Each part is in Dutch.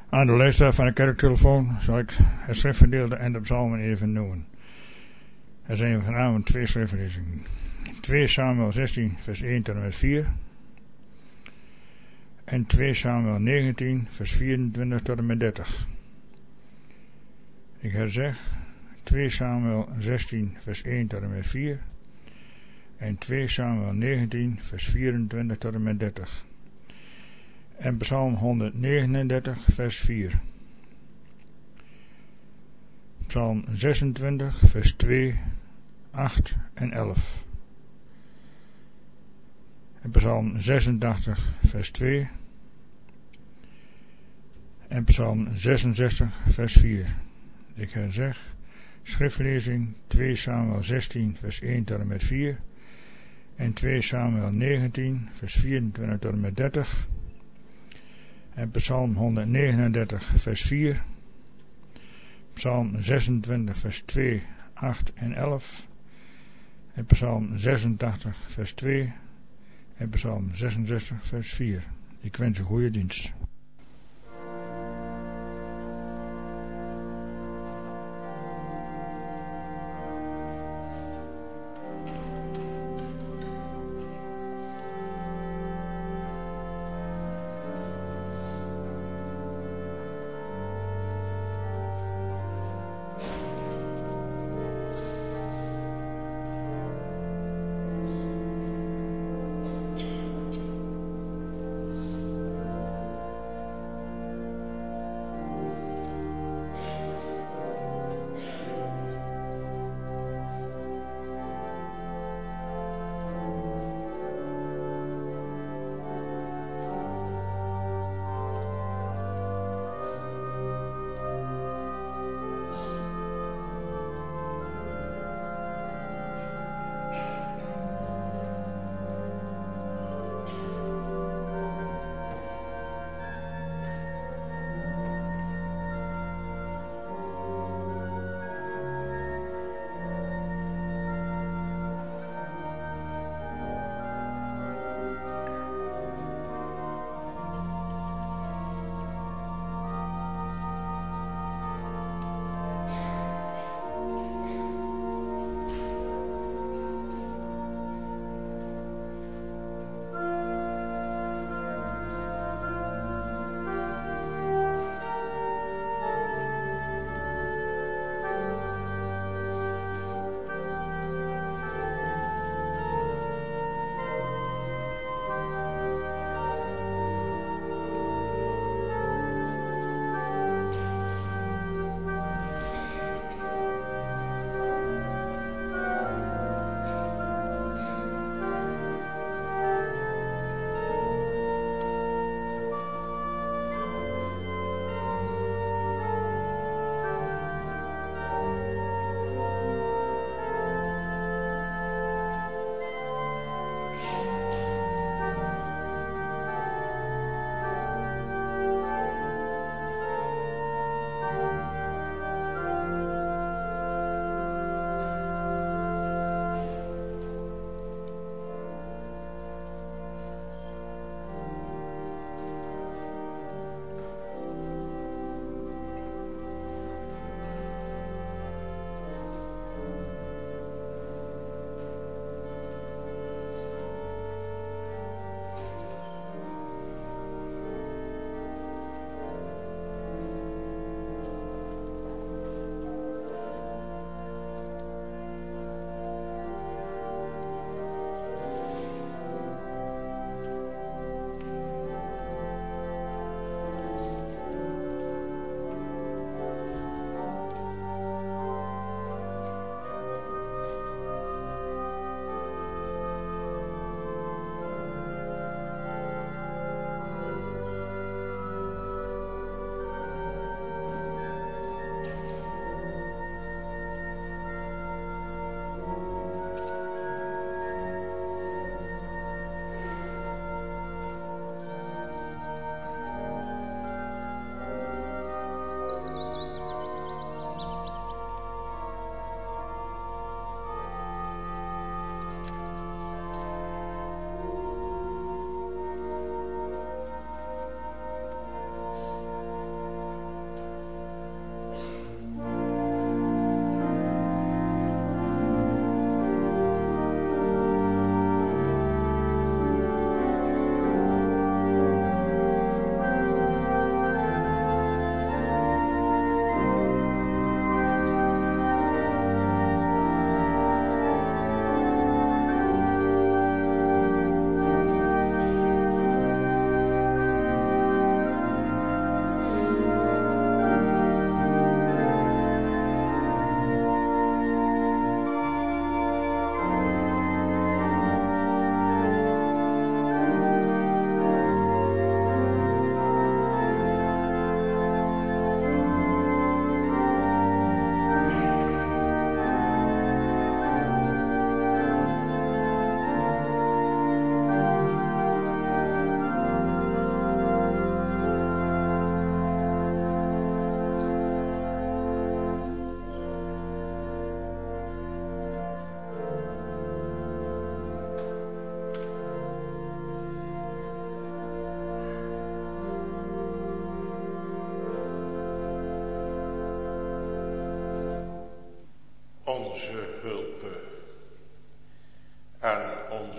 Aan de luisteraar van de kerktelefoon zal ik het schriftgedeelte en de psalmen even noemen. Er zijn vanavond twee schriftlezingen. 2 Samuel 16 vers 1 tot en met 4 en 2 Samuel 19 vers 24 tot en met 30. Ik herzeg 2 Samuel 16 vers 1 tot en met 4 en 2 Samuel 19 vers 24 tot en met 30. En Psalm 139 vers 4. Psalm 26 vers 2, 8 en 11. En Psalm 86 vers 2. En Psalm 66 vers 4. Ik herzeg schriftlezing 2 Samuel 16 vers 1 tot en met 4 en 2 Samuel 19 vers 24 tot en met 30. En Psalm 139 vers 4, Psalm 26 vers 2, 8 en 11, en Psalm 86 vers 2, en Psalm 66 vers 4. Ik wens een goede dienst.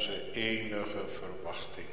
onze enige verwachting.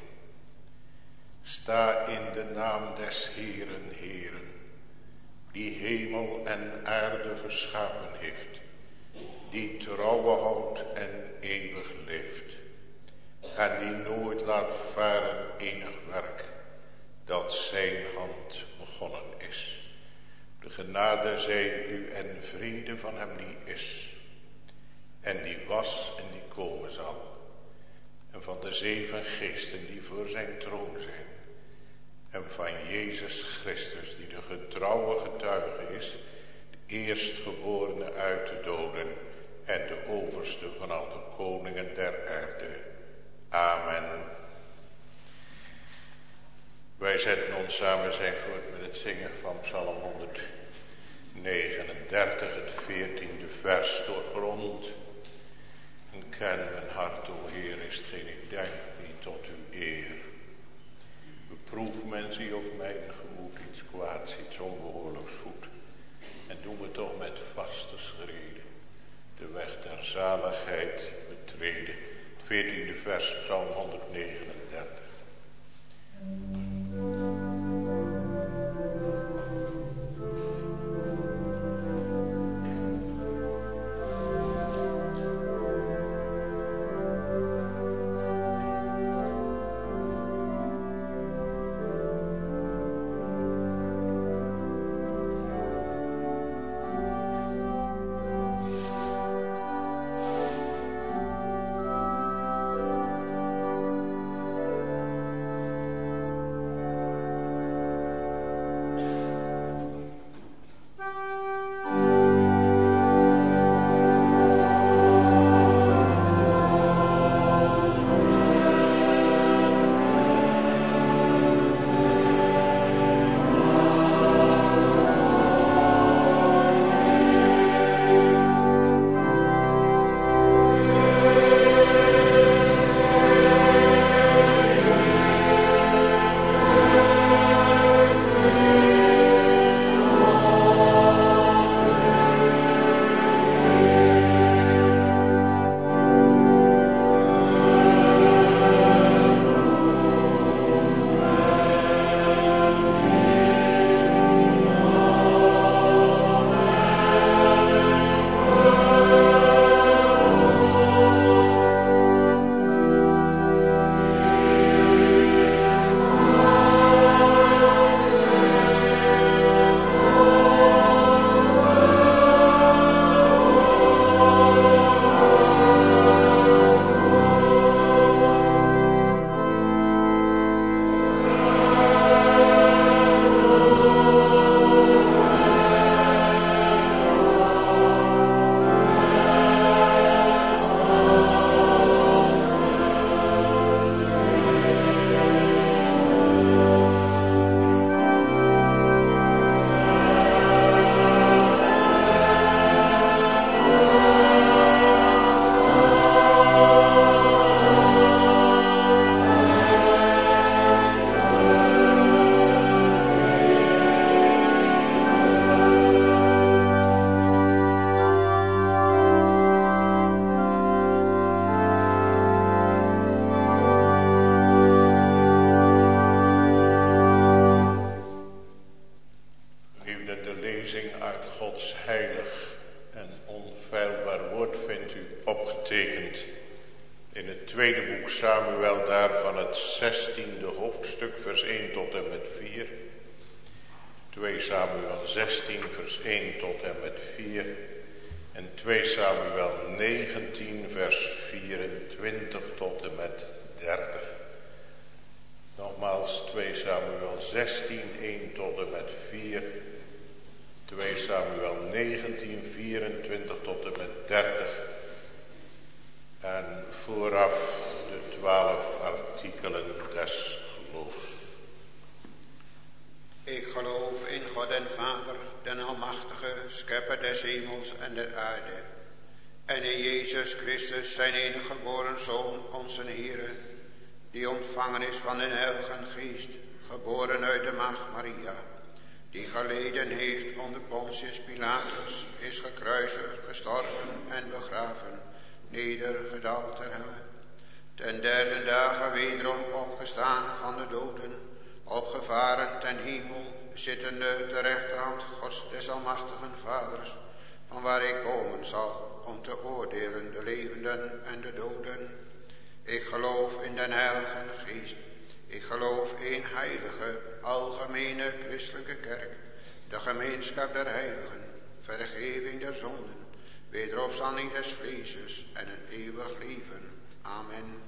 Sta in de naam des Heeren, Heeren, die hemel en aarde geschapen heeft, die trouwe houdt en eeuwig leeft, en die nooit laat varen enig werk dat zijn hand begonnen is. De genade zij u en vrede van hem die is, en die was en die komen zal, en van de 7 geesten die voor zijn troon zijn, en van Jezus Christus die de getrouwe getuige is, de eerstgeborene uit de doden en de overste van al de koningen der aarde. Amen. Wij zetten ons samen zijn voort met het zingen van Psalm 139, het 14e vers. Doorgrond en ken mijn hart, o Heer, is hetgeen ik denk niet tot uw eer. Beproef men zie of mijn gemoed iets kwaads, iets onbehoorlijks voedt. En doe me toch met vaste schreden de weg der zaligheid betreden. Het 14e vers, Psalm 139. Samuel daarvan het 16e hoofdstuk, vers 1 tot en met 4. 2 Samuel 16, vers 1 tot en met 4. En 2 Samuel 19, vers 24 tot en met 30. Nogmaals 2 Samuel 16, 1 tot en met 4. 2 Samuel 19, 24 tot en met 30. En vooraf de 12 artikelen des geloofs. Ik geloof in God en Vader, den Almachtige, schepper des hemels en der aarde. En in Jezus Christus, zijn enige geboren Zoon, onze Heere, die ontvangen is van den Heiligen Geest, geboren uit de maagd Maria, die geleden heeft onder Pontius Pilatus, is gekruisigd, gestorven en begraven, nedergedaald ter helle, ten derde dagen wederom opgestaan van de doden, opgevaren ten hemel, zittende ter rechterhand Gods des almachtigen Vaders, van waar hij komen zal om te oordelen de levenden en de doden. Ik geloof in den Heilige Geest. Ik geloof in heilige, algemene christelijke kerk, de gemeenschap der heiligen, vergeving der zonden, wederopstanding des vleeses en een eeuwig leven. Amen.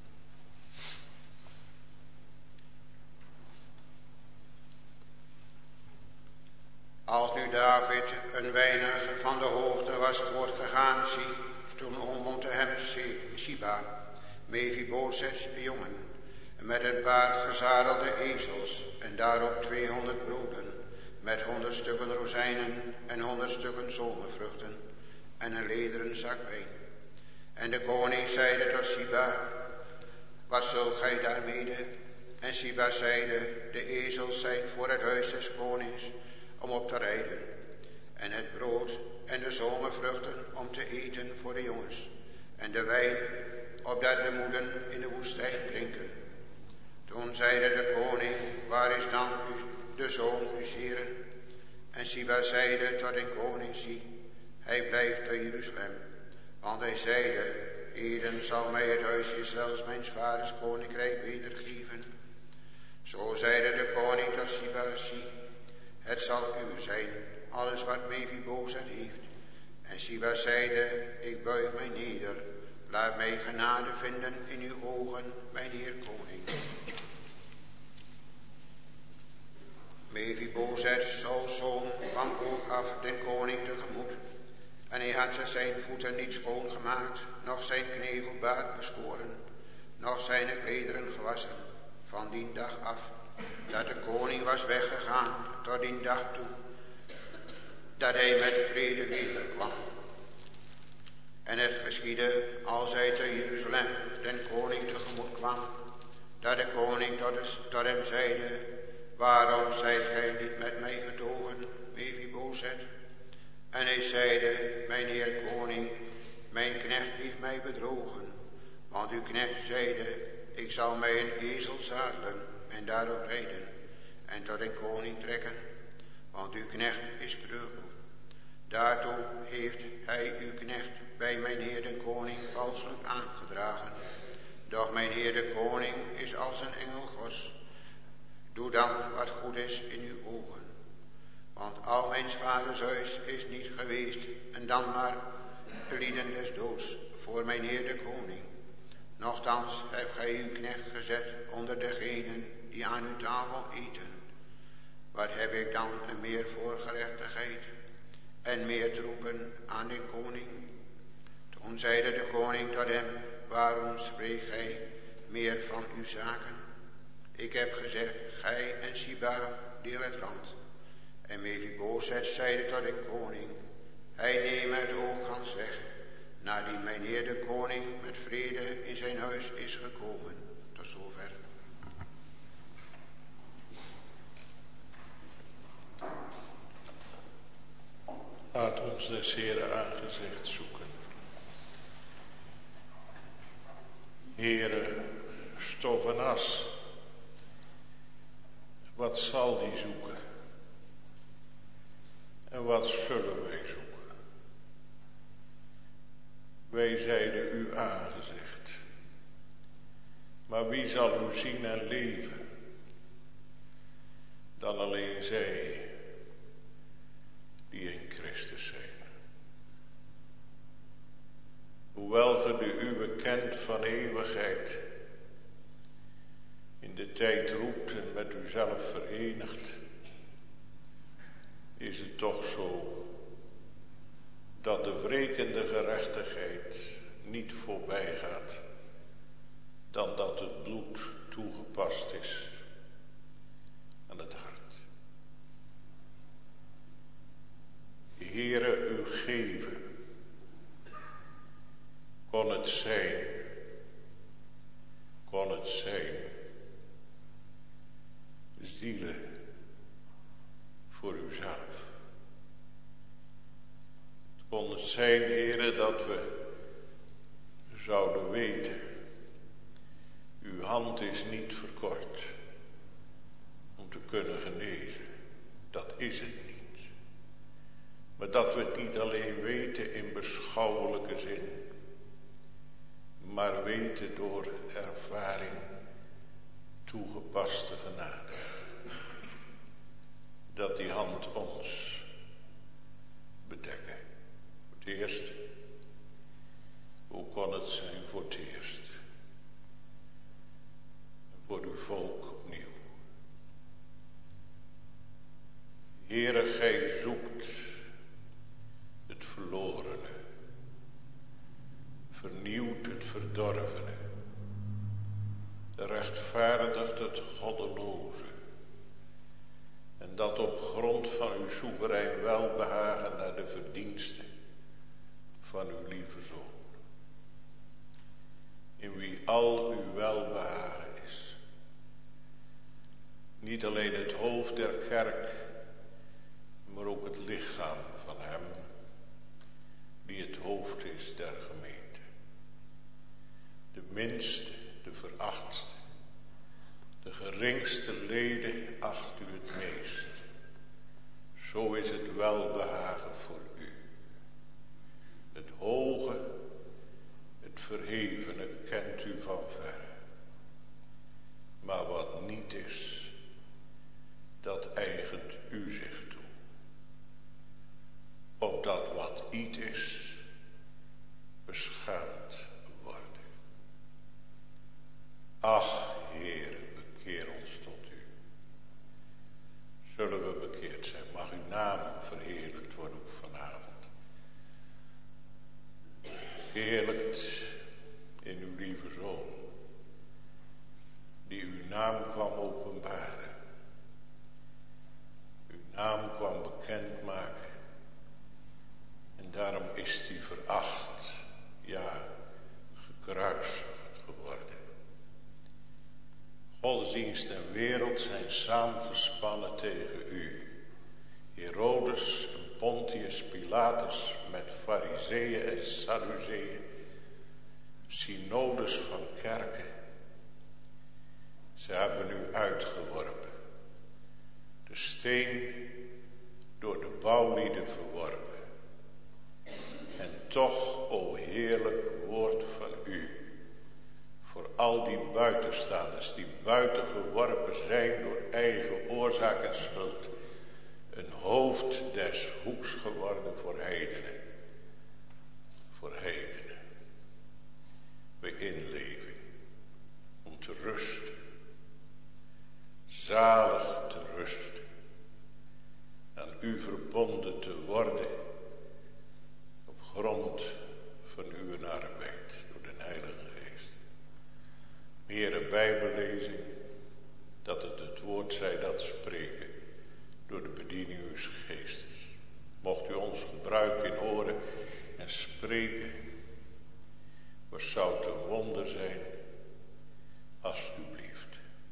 Als nu David een weinig van de hoogte was voortgegaan, zie, toen ontmoette hem Siba, Mephiboseths jongen, met een paar gezadelde ezels en daarop 200 broden, met 100 stukken rozijnen en 100 stukken zomervruchten en een lederen zak wijn. En de koning zeide tot Siba, wat zult gij daarmede? En Siba zeide, de ezels zijn voor het huis des konings om op te rijden, en het brood en de zomervruchten om te eten voor de jongens, en de wijn opdat de moeden in de woestijn drinken. Toen zeide de koning, waar is dan de zoon uws heren? En Siba zeide tot den koning, zie, hij blijft te Jeruzalem. Want hij zeide, heden zal mij het huis Israëls mijns vaders koninkrijk wedergeven. Zo zeide de koning tot Siba, zie, het zal uw zijn, alles wat Mephiboseth heeft. En Siba zeide, ik buig mij neder, laat mij genade vinden in uw ogen, mijn heer koning. Mephiboseth, Sauls zoon, kwam ook af den koning tegemoet. En hij had zijn voeten niet schoongemaakt, noch zijn knevelbaard beschoren, noch zijn klederen gewassen, van die dag af, dat de koning was weggegaan, tot die dag toe, dat hij met vrede wederkwam. En het geschiedde, als hij te Jeruzalem den koning tegemoet kwam, dat de koning tot hem zeide, waarom zijt gij niet met mij getogen, Mephiboseth? En hij zeide, mijn heer koning, mijn knecht heeft mij bedrogen, want uw knecht zeide, ik zal mij een ezel zadelen en daarop rijden en tot een koning trekken, want uw knecht is kreupel. Daartoe heeft hij uw knecht bij mijn heer de koning valselijk aangedragen. Doch mijn heer de koning is als een engel Gods. Doe dan wat goed is in uw ogen. Want al mijn vaders huis is niet geweest en dan maar de lieden des doods voor mijn heer de koning. Nochtans hebt gij uw knecht gezet onder degenen die aan uw tafel eten. Wat heb ik dan een meer voor gerechtigheid en meer te roepen aan den koning? Toen zeide de koning tot hem, waarom spreekt gij meer van uw zaken? Ik heb gezegd, gij en Siba deel het land. En Mephiboseth zeide tot den koning, hij neemt het oogans weg, nadien mijn heer de koning met vrede in zijn huis is gekomen. Tot zover. Laat ons des Heeren aangezicht zoeken. Heere, stof en as, wat zal die zoeken? En wat zullen wij zoeken? Wij zeiden uw aangezicht. Maar wie zal u zien en leven? Dan alleen zij die in Christus zijn. Hoewel ge de uwe kent van eeuwigheid, in de tijd roept en met uzelf verenigt, is het toch zo dat de wrekende gerechtigheid niet voorbij gaat, dan dat het bloed toegepast is aan het hart. Heere, u geven, kon het zijn, zielen voor uzelf. Het kon het zijn, Heere, dat we zouden weten Uw hand is niet verkort om te kunnen genezen. Dat is het niet. Maar dat we het niet alleen weten in beschouwelijke zin, maar weten door ervaring, toegepaste genade. Dat die hand ons bedekken. Voor het eerst, hoe kon het zijn voor het eerst? Voor uw volk opnieuw. Heere, gij zoekt het verlorene, vernieuwt het verdorvene, rechtvaardigt het goddeloze, en dat op grond van uw soeverein welbehagen naar de verdiensten van uw lieve Zoon, in wie al uw welbehagen is. Niet alleen het hoofd der kerk, maar ook het lichaam van hem, die het hoofd is der gemeente. De minste, de verachtste, de geringste leden acht u het meest. Zo is het welbehagen voor u. Het hoge, het verhevene kent u van verre. Maar wat niet is, dat eigent u zich toe. Opdat wat iets is, beschaamd worden. Ach, Heer, bekeer ons tot u. Zullen we bekeerd zijn? Mag uw naam verheerlijkt worden ook vanavond. Verheerlijkt in uw lieve Zoon, die uw naam kwam openbaren. Uw naam kwam bekendmaken. En daarom is die veracht, ja, gekruisigd geworden. Godsdienst en wereld zijn saamgespannen tegen u. Herodes en Pontius Pilatus met Farizeeën en Sadduceeën, synodes van kerken. Ze hebben u uitgeworpen. De steen door de bouwlieden verworpen. En toch, o heerlijk woord van u, voor al die buitenstaanders die buiten geworpen zijn door eigen oorzaak en schuld, een hoofd des hoeks geworden voor heidenen. Voor heidenen. Bij inleving. Om te rusten. Zalig te rusten. Aan u verbonden te worden. Op grond van uw arbeid door de Heilige Geest. Heere, bijbellezing, dat het woord zij dat spreken door de bediening uw geestes. Mocht u ons gebruiken in oren en spreken, wat zou het een wonder zijn, alsjeblieft.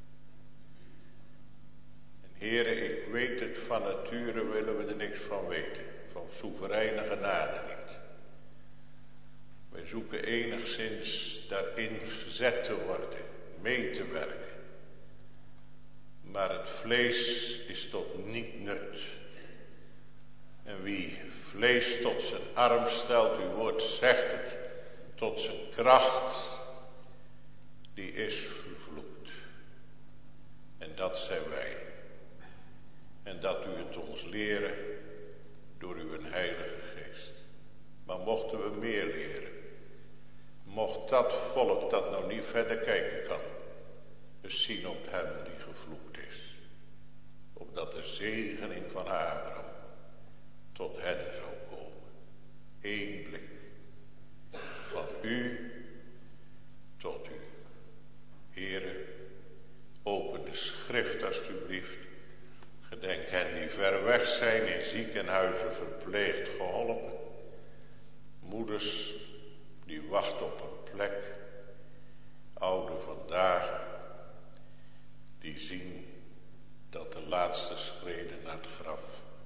En Heere, ik weet het, van nature willen we er niks van weten, van soevereine genade niet. Wij zoeken enigszins daarin gezet te worden, mee te werken. Maar het vlees is tot niet nut. En wie vlees tot zijn arm stelt, uw woord zegt het, tot zijn kracht, die is vervloekt. En dat zijn wij. En dat u het ons leren door uw Heilige Geest. Maar mochten we meer leren, mocht dat volk dat nou niet verder kijken kan, dus zien op hem die gevloekt is. Opdat de zegening van Abraham tot hen zou komen. Eén blik van u tot u. Heere, open de schrift alstublieft. Gedenk hen die ver weg zijn, in ziekenhuizen verpleegd, geholpen. Moeders die wachten op een plek. Ouden vandaag die zien dat de laatste schreden naar het graf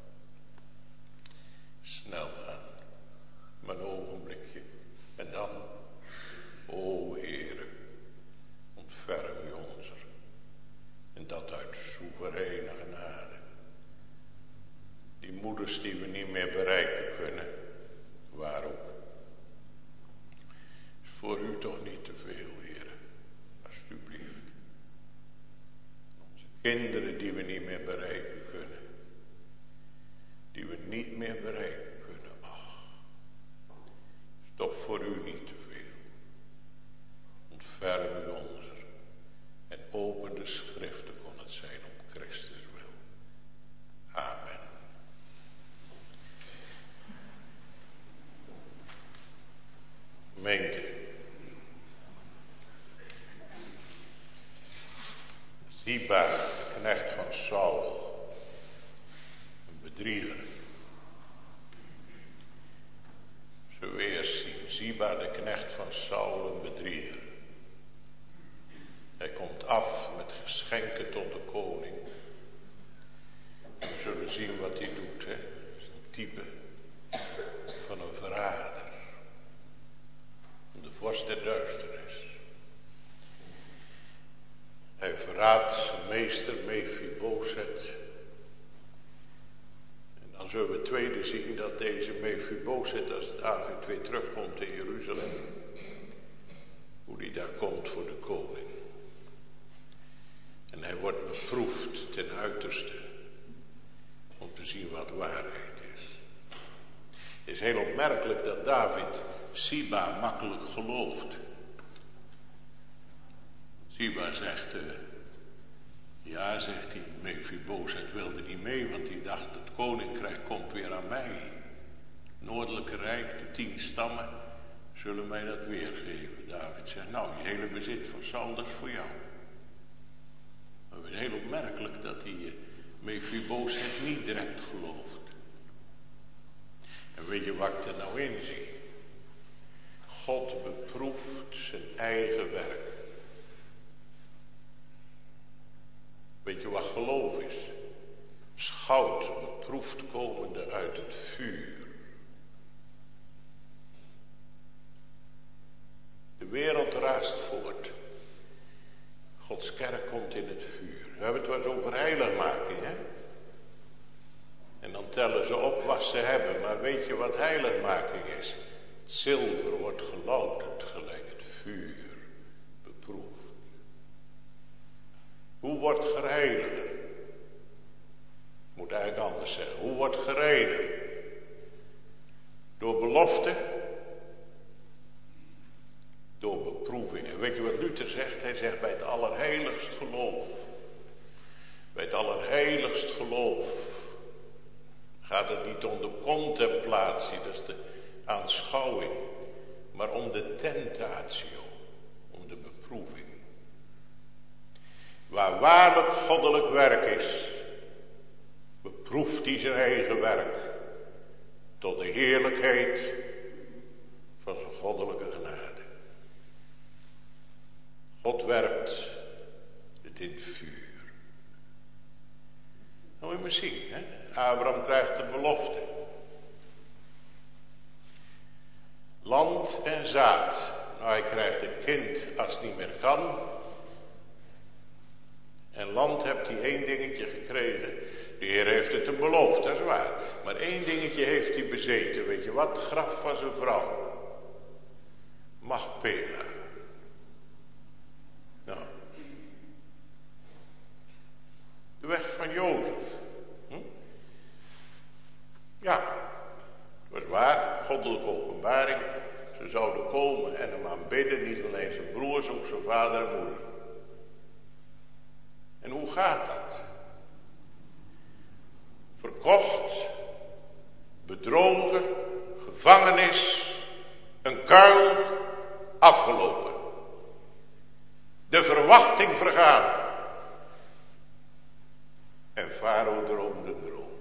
snel gaan. Maar een ogenblikje. En dan, o Heere, ontferm soevereine genade. Die moeders die we niet meer bereiken kunnen, waar ook. Is voor u toch niet te veel, Heer, alsjeblieft. Onze kinderen die we niet meer bereiken kunnen. Die we niet meer bereiken kunnen. Ach, is toch voor u niet te veel. Ontferm u onze en open de schriften kon het zijn om Christus wil. Amen. Gemeente. Ziba, de knecht van Saul, een bedrieger. Zullen we eerst zien, Ziba, de knecht van Saul, een bedrieger. Hij komt af met geschenken tot de koning. We zullen zien wat hij doet, hè. Dat is een type van een verrader. De vorst der duisternis. Hij verraadt zijn meester Mephibozet. En dan zullen we tweede zien dat deze Mephibozet, als David weer terugkomt in Jeruzalem, hoe die daar komt voor de koning. En hij wordt beproefd ten uiterste om te zien wat waarheid is. Het is heel opmerkelijk dat David Ziba makkelijk gelooft. Ziba zegt, ja, zegt hij, Mephibozet wilde niet mee, want hij dacht het koninkrijk komt weer aan mij. Noordelijke rijk, de 10 stammen, zullen mij dat weergeven. David zegt, nou, je hele bezit van Saul, dat is voor jou. Maar het is heel opmerkelijk dat hij Mephibozet niet direct gelooft. En weet je wat ik er nou in zie? God beproeft zijn eigen werk. Weet je wat geloof is? Schout beproefd komende uit het vuur. De wereld raast voort. Gods kerk komt in het vuur. We hebben het wel eens over heiligmaking, hè? En dan tellen ze op wat ze hebben. Maar weet je wat heiligmaking is? Het zilver wordt gelouterd gelijk het vuur. Beproefd. Hoe wordt gereinigd? Moet eigenlijk anders zeggen. Hoe wordt gereinigd? Door belofte? Door beproeving. En weet je wat Luther zegt? Hij zegt bij het allerheiligst geloof. Bij het allerheiligst geloof gaat het niet om de contemplatie, dat is de aanschouwing, maar om de tentatio, om de beproeving. Waar waarlijk goddelijk werk is, beproeft hij zijn eigen werk tot de heerlijkheid van zijn goddelijke genade. God werpt het in het vuur. Nou, moet je maar zien, hè? Abraham krijgt een belofte. Land en zaad. Nou, hij krijgt een kind als het niet meer kan. En land hebt hij 1 dingetje gekregen. De Heer heeft het hem beloofd, dat is waar. Maar 1 dingetje heeft hij bezeten. Weet je wat? Het graf van zijn vrouw. Machpela. Nou. De weg van Jozef. Ja, dat was waar. Goddelijke openbaring. Ze zouden komen en hem aanbidden. Niet alleen zijn broers, ook zijn vader en moeder. En hoe gaat dat? Verkocht, bedrogen, gevangenis, een kuil, afgelopen. De verwachting vergaan. En Farao droomde een droom.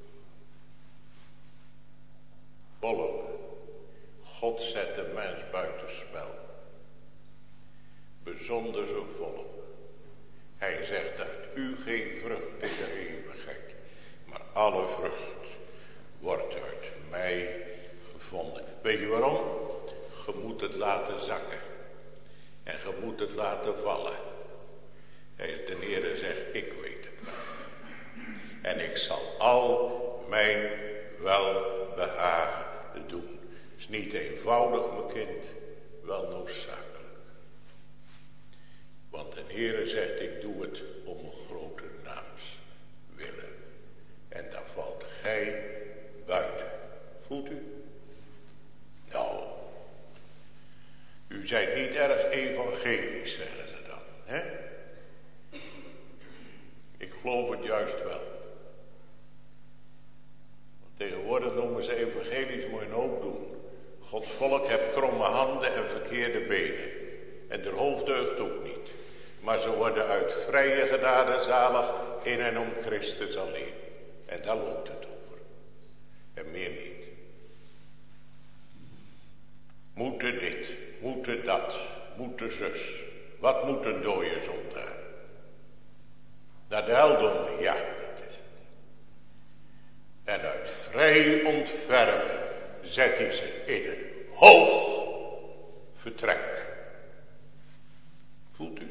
Volk, God zet de mens buitenspel. Bijzonder zijn volk. Hij zegt uit u geen vrucht in de eeuwigheid, maar alle vrucht wordt uit mij gevonden. Weet je waarom? Je moet het laten zakken. En je moet het laten vallen. De Heer zegt, ik weet het wel. bent niet erg evangelisch, zeggen ze dan. Hè? Ik geloof het juist wel. Want tegenwoordig noemen ze evangelisch, moet je een hoop doen. Gods volk heeft kromme handen en verkeerde benen. En de hoofd deugt ook niet. Maar ze worden uit vrije genade zalig in en om Christus alleen. En daar loopt het over. En meer niet. Moeten dit, moeten dat, moeten zus. Wat moet een dode zondaar? Naar de hel doen, ja, dat is het. En uit vrij ontfermen zet hij ze in een hoog vertrek. Voelt u?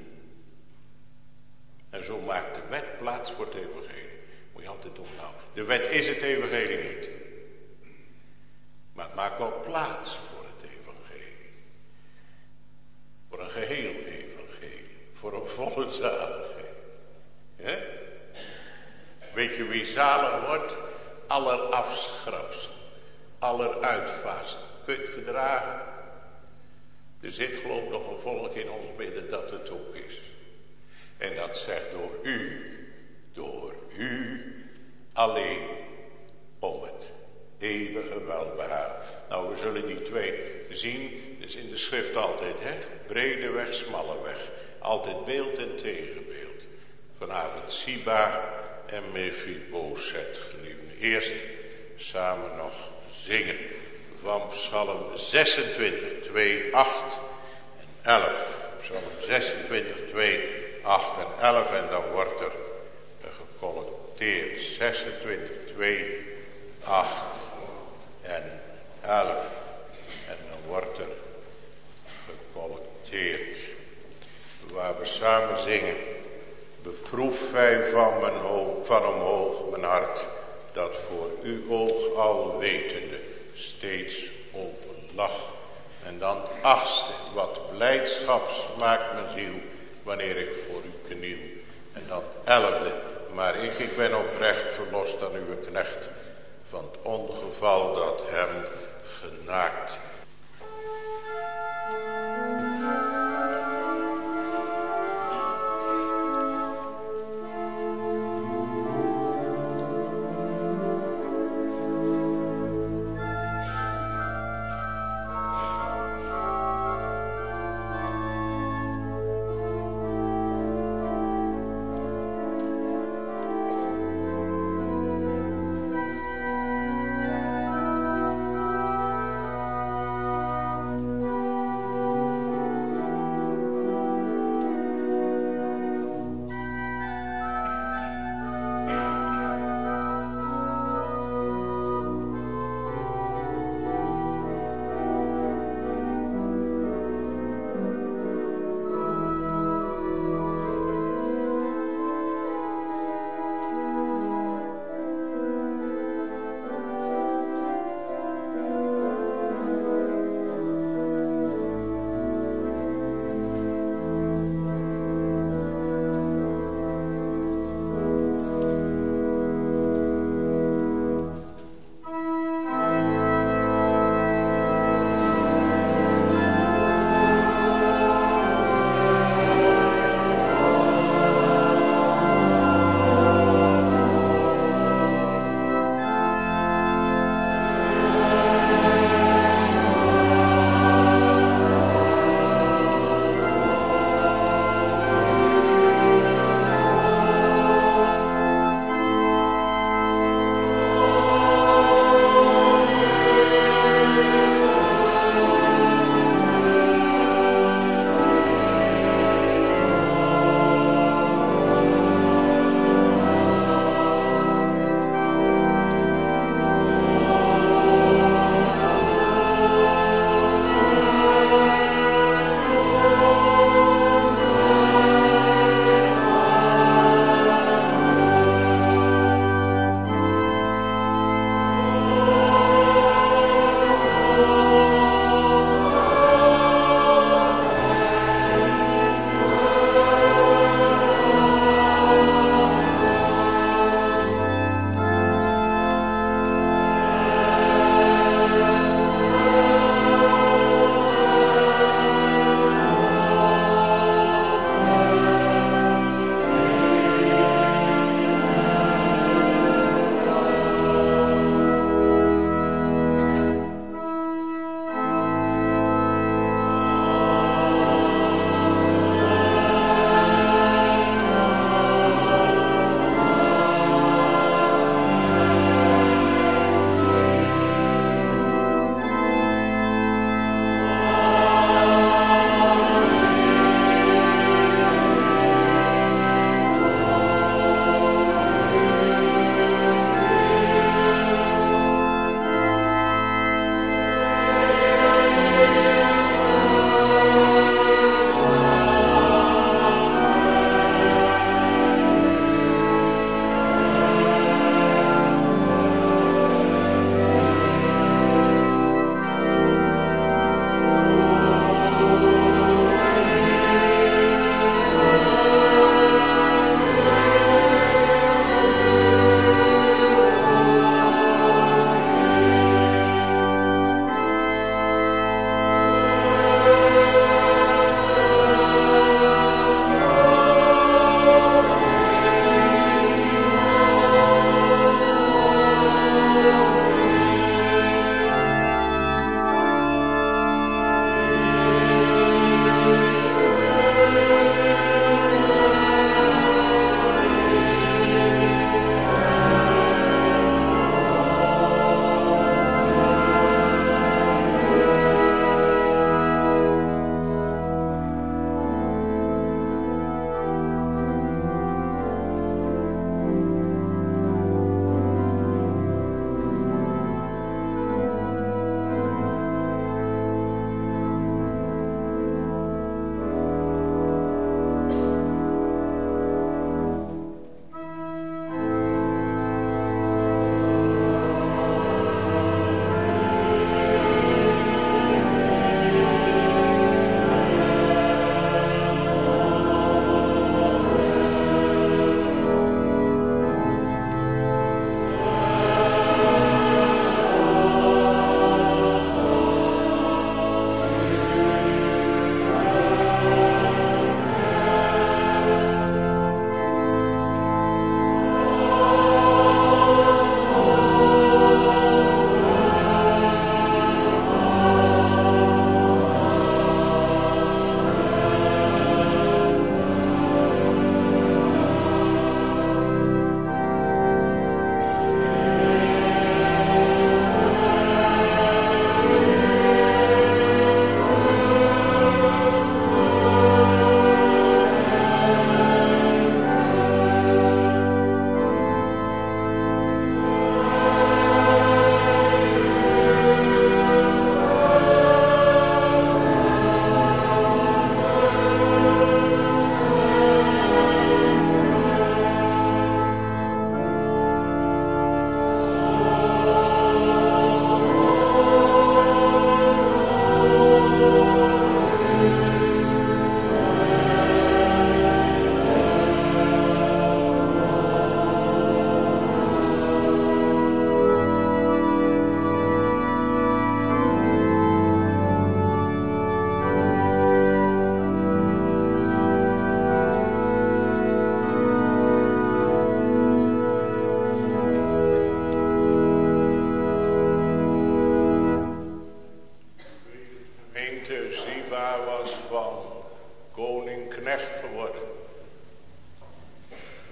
En zo maakt de wet plaats voor het evangelie. Moet je altijd onthouden. De wet is het evangelie niet. Maar het maakt wel plaats voor het evangelie. Voor een geheel evangelie. Voor een volle zaligheid. He? Weet je wie zalig wordt? Aller afschrapsel. Aller uitvaart. Kun je het verdragen? Er zit geloof ik nog een volk in ons midden dat het ook is. En dat zegt door u alleen om het eeuwige welbehagen. Nou, we zullen die twee zien, dus in de schrift altijd, hè? Brede weg, smalle weg. Altijd beeld en tegenbeeld. Vanavond Siba en Mephibosheth, geliefden. Eerst samen nog zingen van Psalm 26, 2, 8 en 11. Psalm 26, 2, 8 en 11 en dan wordt er gecollecteerd. 26, 2, 8 en 11 en dan wordt er gecollecteerd. Waar we samen zingen. Beproef wij van omhoog mijn hart, dat voor uw oog alwetende steeds open lag. En dan het 8e, wat blijdschap smaakt mijn ziel, wanneer ik voor u kniel. En dan het 11e, maar ik ben oprecht verlost aan uw knecht, van het ongeval dat hem genaakt.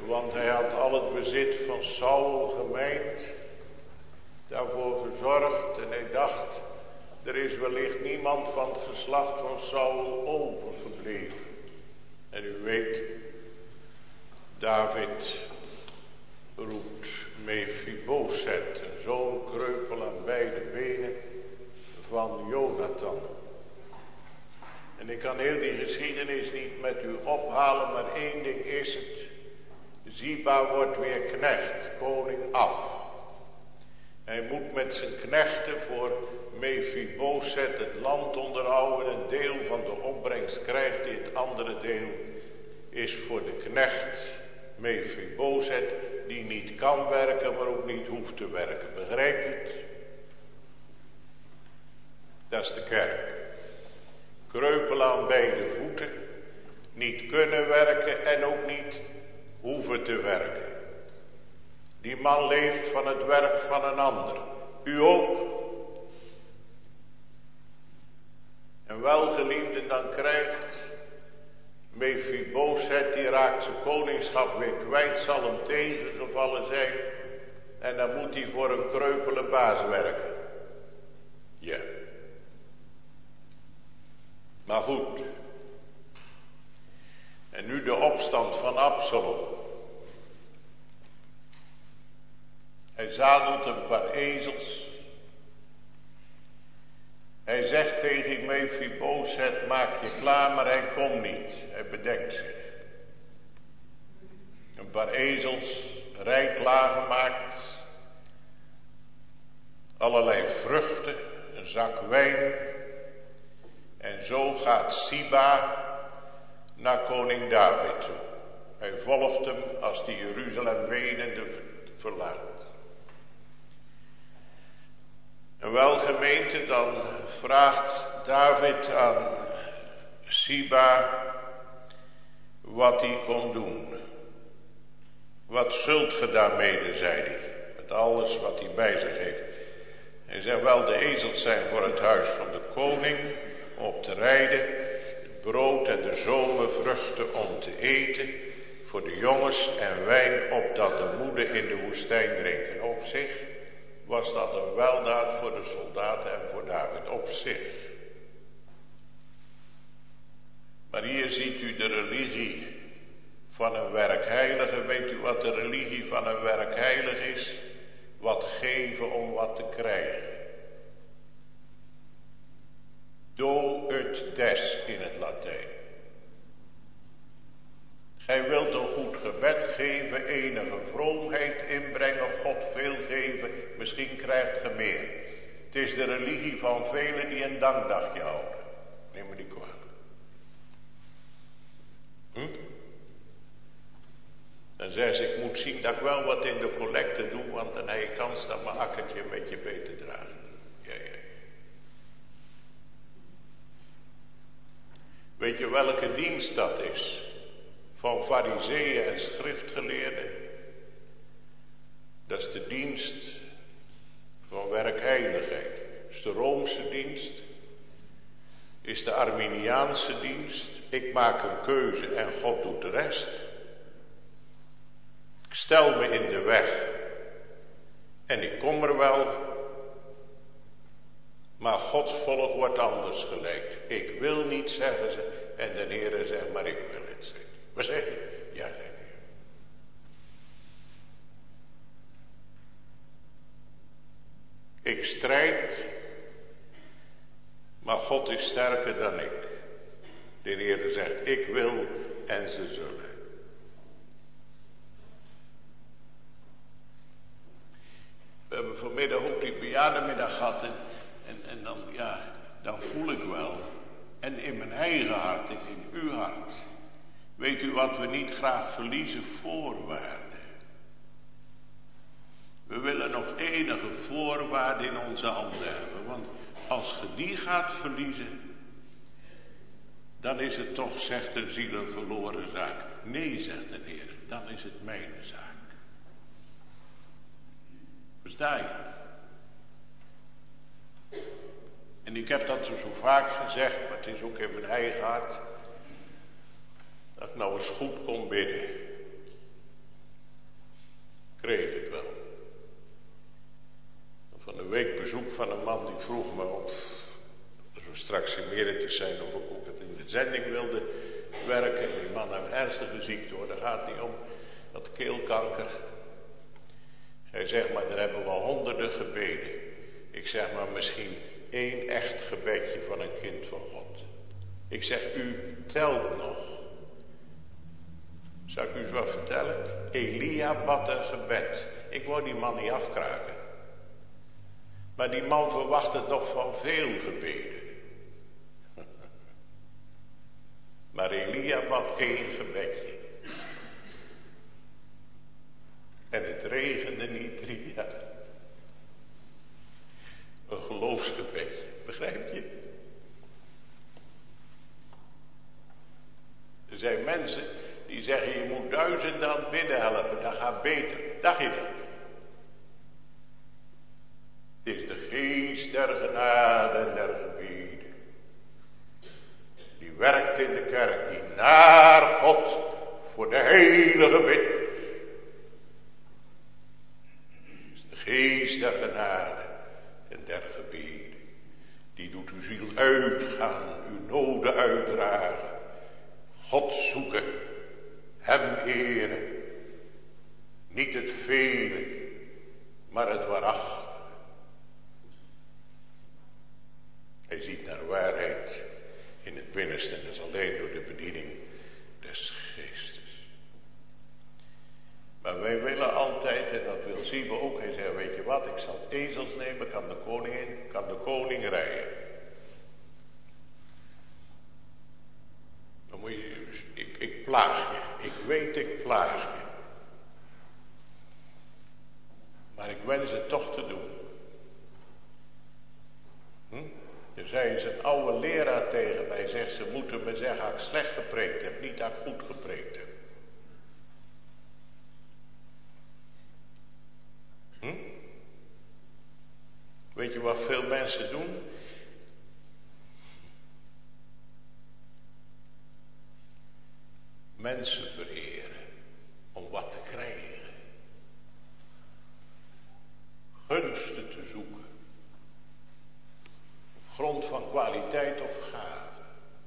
Want hij had al het bezit van Saul gemijnd, daarvoor gezorgd en hij dacht, er is wellicht niemand van het geslacht van Saul overgebleven. En u weet, David roept Mephiboset, een zoon kreupel aan beide benen van Jonathan. En ik kan heel die geschiedenis niet met u ophalen, maar één ding is het. Ziba wordt weer knecht, koning af. Hij moet met zijn knechten voor Mephiboset het land onderhouden. Een deel van de opbrengst krijgt hij, het andere deel is voor de knecht Mephiboset, die niet kan werken, maar ook niet hoeft te werken. Begrijp je het? Dat is de kerk. Kreupel aan beide voeten, niet kunnen werken en ook niet hoeven te werken. Die man leeft van het werk van een ander. U ook. En welgeliefde, dan krijgt Mephiboset, die raakt zijn koningschap weer kwijt, zal hem tegengevallen zijn. En dan moet hij voor een kreupele baas werken. Ja. Maar goed. En nu de opstand van Absalom. Hij zadelt een paar ezels. Hij zegt tegen Mephiboset, maak je klaar, maar hij komt niet. Hij bedenkt zich. Een paar ezels, rij klaargemaakt. Allerlei vruchten, een zak wijn. En zo gaat Ziba naar koning David toe. Hij volgt hem als hij Jeruzalem wenende verlaat. En wel gemeente, dan vraagt David aan Ziba wat hij kon doen. Wat zult ge daarmede, zei hij, met alles wat hij bij zich heeft. Hij zei, wel, de ezels zijn voor het huis van de koning om op te rijden, het brood en de zomervruchten om te eten, voor de jongens en wijn opdat de moeder in de woestijn drinken. Op zich was dat een weldaad voor de soldaten en voor David, op zich. Maar hier ziet u de religie van een werkheilige. Weet u wat de religie van een werkheilige is? Wat geven om wat te krijgen. Do ut des in het Latijn. Gij wilt een goed gebed geven, enige vroomheid inbrengen, God veel geven, misschien krijgt ge meer. Het is de religie van velen die een dankdagje houden. Neem me niet kwalijk. Dan zei ze, ik moet zien dat ik wel wat in de collecte doe, want dan heb je kans dat mijn akkertje een beetje beter draagt. Ja. Weet je welke dienst dat is? Van farizeeën en schriftgeleerden. Dat is de dienst van werkheiligheid. Dat is de Roomse dienst. Is de Arminiaanse dienst. Ik maak een keuze en God doet de rest. Ik stel me in de weg. En ik kom er wel. Maar Gods volk wordt anders geleid. Ik wil niet, zeggen ze. En de Heere zegt, maar ik wil het. Wat zeg je? Ja, zeg je. Ik strijd. Maar God is sterker dan ik. De Heere zegt, ik wil en ze zullen. We hebben vanmiddag ook die bejaardenmiddag gehad. En dan, ja, dan voel ik wel. En in mijn eigen hart en in uw hart. Weet u wat we niet graag verliezen? Voorwaarden. We willen nog enige voorwaarden in onze handen hebben. Want als je die gaat verliezen, dan is het toch, zegt de ziel, een verloren zaak. Nee, zegt de Heer, dan is het mijn zaak. Versta je het? En ik heb dat zo vaak gezegd, maar het is ook in mijn eigen hart, dat ik nou eens goed kon bidden. van een man die vroeg me of we straks emeritus zijn of ik ook het in de zending wilde werken. Die man heeft een ernstige ziekte hoor, daar gaat het niet om. Dat keelkanker. Hij zegt maar, daar hebben we honderden gebeden. Ik zeg maar misschien 1 echt gebedje van een kind van God. Ik zeg, u telt nog. Zal ik u eens wat vertellen? Elia bad een gebed. Ik wou die man niet afkraken. Maar die man verwacht het nog van veel gebeden. Maar Elia bad 1 gebedje. En het regende niet 3 jaar. Een geloofsgebedje, begrijp je? Er zijn mensen die zeggen, je moet 1000 aan het bidden helpen, dat gaat beter. Dacht je dat? Het is de geest der genade en der gebeden. Die werkt in de kerk, die naar God voor de heilige bidt. Het is de geest der genade en der gebeden. Die doet uw ziel uitgaan, uw noden uitdragen. God zoeken, hem eren. Niet het vele, maar het waarachtige. Hij ziet naar waarheid in het binnenste en dat is alleen door de bediening des geestes. Maar wij willen altijd, en dat wil Siebe ook, hij zegt, weet je wat, ik zal ezels nemen, kan de koning in, kan de koning rijden. Dan moet je, ik plaag je, ik weet ik plaag je. Maar ik wens het toch te doen. Er zei eens een oude leraar tegen mij, zegt, ze moeten me zeggen dat ik slecht gepreekt heb, niet dat ik goed gepreekt heb. Weet je wat veel mensen doen? Mensen vereren om wat te krijgen. Gunsten te zoeken. Op grond van kwaliteit of gave.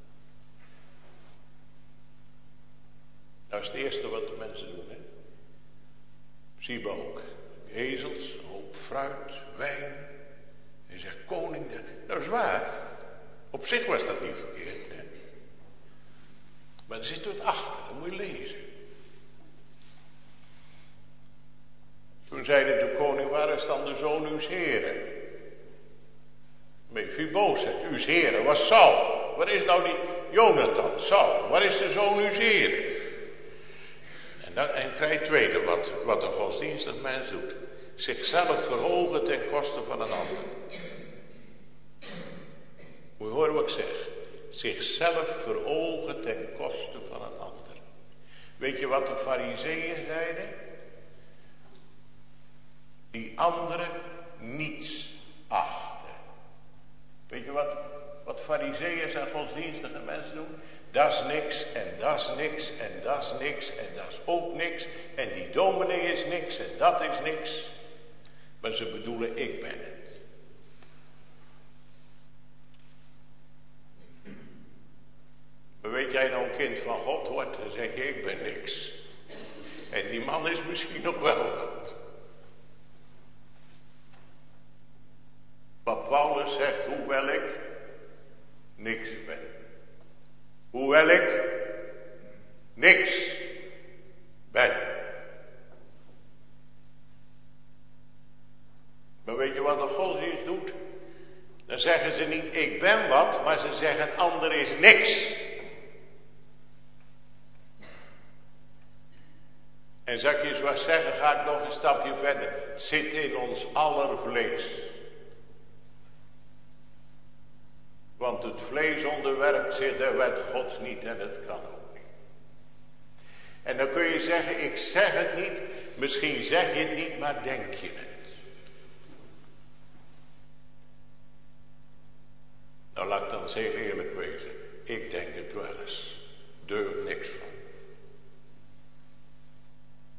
Dat is het eerste wat de mensen doen, hè. Zie je ook. Ezels, een hoop fruit, wijn. Hij zegt, koning, dat is waar. Op zich was dat niet verkeerd, hè. Maar er zit wat achter, dat moet je lezen. Toen zeide de koning, waar is dan de zoon uws heren? Mephibozet, uws heren was Saul. Waar is nou die Jonathan, Saul? Waar is de zoon uws heren? En krijg tweede wat een godsdienstig mens doet. Zichzelf verhogen ten koste van een ander. Moet je horen wat ik zeg. Zichzelf verhogen ten koste van een ander. Weet je wat de farizeeën zeiden? Die anderen niets achten. Weet je wat farizeeërs en godsdienstige mensen doen? Dat is niks en dat is niks en dat is niks en dat is ook niks. En die dominee is niks en dat is niks. Maar ze bedoelen, ik ben het. Maar weet jij nou een kind van God wordt, dan zeg je, ik ben niks. En die man is misschien nog wel wat. Maar Paulus zegt, hoewel ik niks ben. Hoewel ik niks ben. Maar weet je wat een godsdienst doet? Dan zeggen ze niet, ik ben wat, maar ze zeggen, ander is niks. En zal ik je eens wat zeggen, ga ik nog een stapje verder. Het zit in ons aller vlees. Want het vlees onderwerpt zich de wet Gods niet en het kan ook niet. En dan kun je zeggen, ik zeg het niet, misschien zeg je het niet, maar denk je het. Nou, laat ik dan eens heel eerlijk wezen. Ik denk het wel eens. Deug niks van.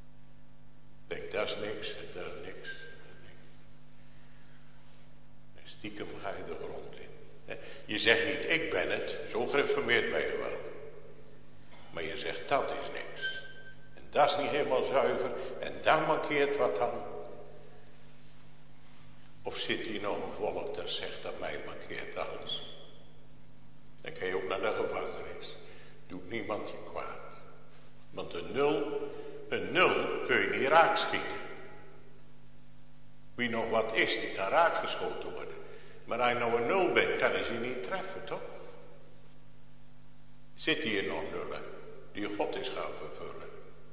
Ik denk, dat is niks en dat is niks. Stiekem ga je de grond in. Je zegt niet, ik ben het, zo gereformeerd ben je wel. Maar je zegt, dat is niks. En dat is niet helemaal zuiver. En dan mankeert wat dan. Of zit hier nog een volk dat zegt dat mij mankeert alles. Dan ga je ook naar de gevangenis. Doet niemand je kwaad. Want een nul kun je niet raakschieten. Wie nog wat is, die kan raakgeschoten worden. Maar als je nou een nul bent, kan je ze niet treffen, toch? Zit hier nog nullen, die God is gaan vervullen.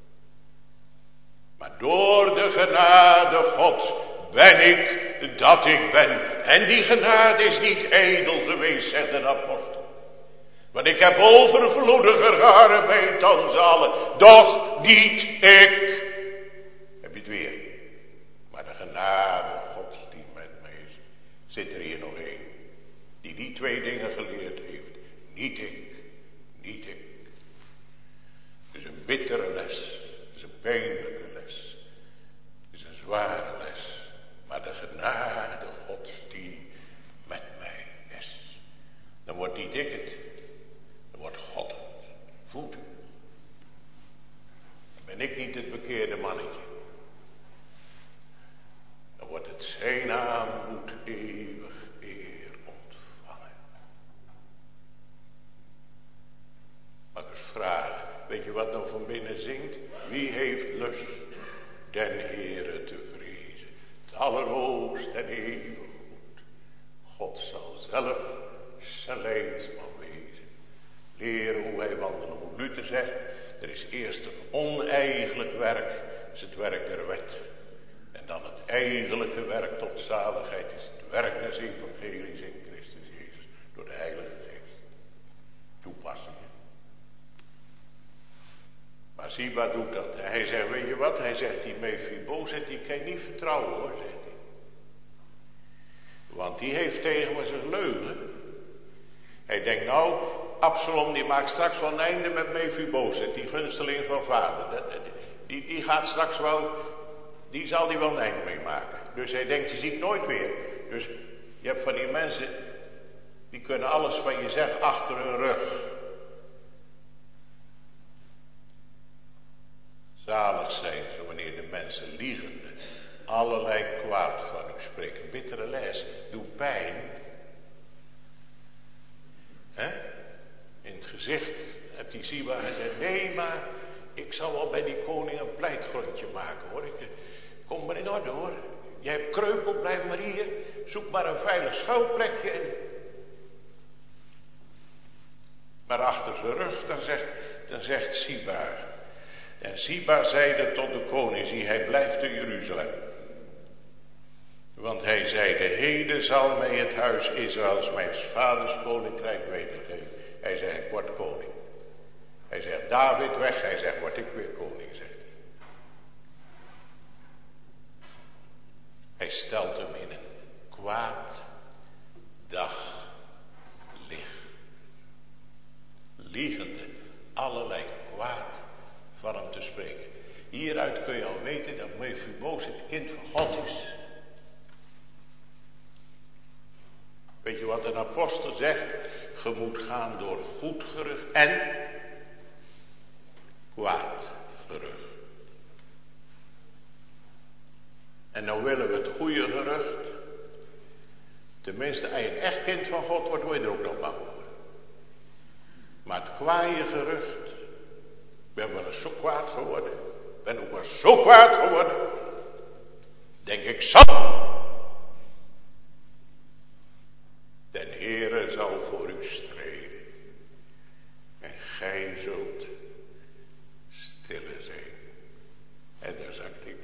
Maar door de genade Gods ben ik dat ik ben. En die genade is niet edel geweest, zegt de apostel. Want ik heb overvloediger gearbeid dan ze allen. Doch niet ik. Heb je het weer? Maar de genade Gods die met mij is. Zit er hier nog één. Die twee dingen geleerd heeft. Niet ik. Niet ik. Het is een bittere les. Het is een pijnlijke les. Het is een zware les. Maar de genade Gods die met mij is. Dan wordt niet ik het. Dan wordt God het. Voelt u. Dan ben ik niet het bekeerde mannetje. Dan wordt het zijn naam moet eeuwig eer ontvangen. Mag ik eens vragen. Weet je wat nou van binnen zingt? Wie heeft lust den Heere te vrezen? Het allerhoogst en eeuwig goed. God zal zelf zijn leidsman wezen. Leren hoe wij wandelen. Hoe Luther zegt, er is eerst een oneigenlijk werk. Dat is het werk der wet. En dan het eigenlijke werk tot zaligheid is het werk des evangelies in Christus Jezus. Door de Heilige Geest. Toepassingen. Maar Ziba doet dat. Hij zegt, weet je wat? Hij zegt, die Mephibozet, die kan je niet vertrouwen hoor, zegt hij. Want die heeft tegen me zijn leugen. Hij denkt nou, Absalom die maakt straks wel een einde met Mephibozet, die gunsteling van vader. Die gaat straks wel, die zal die wel een einde mee maken. Dus hij denkt, die zie ik nooit weer. Dus je hebt van die mensen, die kunnen alles van je zeggen achter hun rug. Zalig zijn ze wanneer de mensen liegende allerlei kwaad van u spreken. Bittere les, doet pijn. In het gezicht hebt die Ziba gezegd, nee maar ik zal wel bij die koning een pleitgrondje maken hoor. Kom maar in orde hoor. Jij hebt kreupel, blijf maar hier. Zoek maar een veilig schuilplekje. Maar achter zijn rug, dan zegt Ziba. En Ziba zeide tot de koning, zie hij blijft in Jeruzalem. Want hij zeide, heden zal mij het huis Israëls mijn vaders koninkrijk wedergeven. Hij zegt, ik word koning. Hij zegt, David weg. Hij zegt, word ik weer koning, zegt hij. Hij stelt hem in een kwaad daglicht. Liegende, allerlei kwaad van hem te spreken. Hieruit kun je al weten dat Mephibozet het kind van God is. Weet je wat een apostel zegt? Je moet gaan door goed gerucht en kwaad gerucht. En nou willen we het goede gerucht. Tenminste, als je een echt kind van God wordt, word je er ook nog bang voor. Maar het kwaaie gerucht. Ik ben wel eens zo kwaad geworden. Ik ben ook wel zo kwaad geworden. Denk ik zo. Den Heere zal voor u streden. En gij zult stille zijn. En daar zakt ik.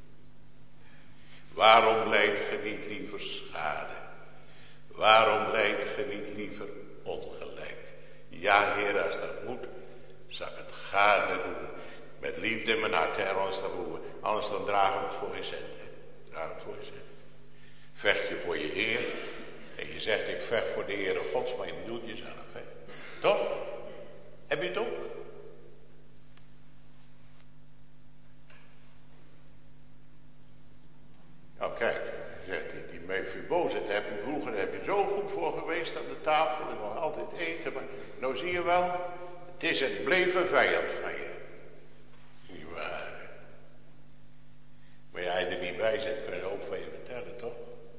Waarom lijdt ge niet liever schade? Waarom lijdt ge niet liever ongelijk? Ja, Heer, als dat moet, zal ik het gaarne doen. Met liefde in mijn hart, hè, anders dan dragen we het voor je cent. Dragen we het voor je cent. Vecht je voor je Heer. En je zegt, ik vecht voor de Heere Gods, maar je bedoelt jezelf, hè. Toch? Heb je het ook? Nou kijk, zegt hij, die Mephibozet. Mephibozet, vroeger heb je zo goed voor geweest aan de tafel en nog altijd eten, maar nou zie je wel, het is en bleef een vijand van je. Niet waar. Maar jij er niet bij zit, kan je ook van je vertellen, toch?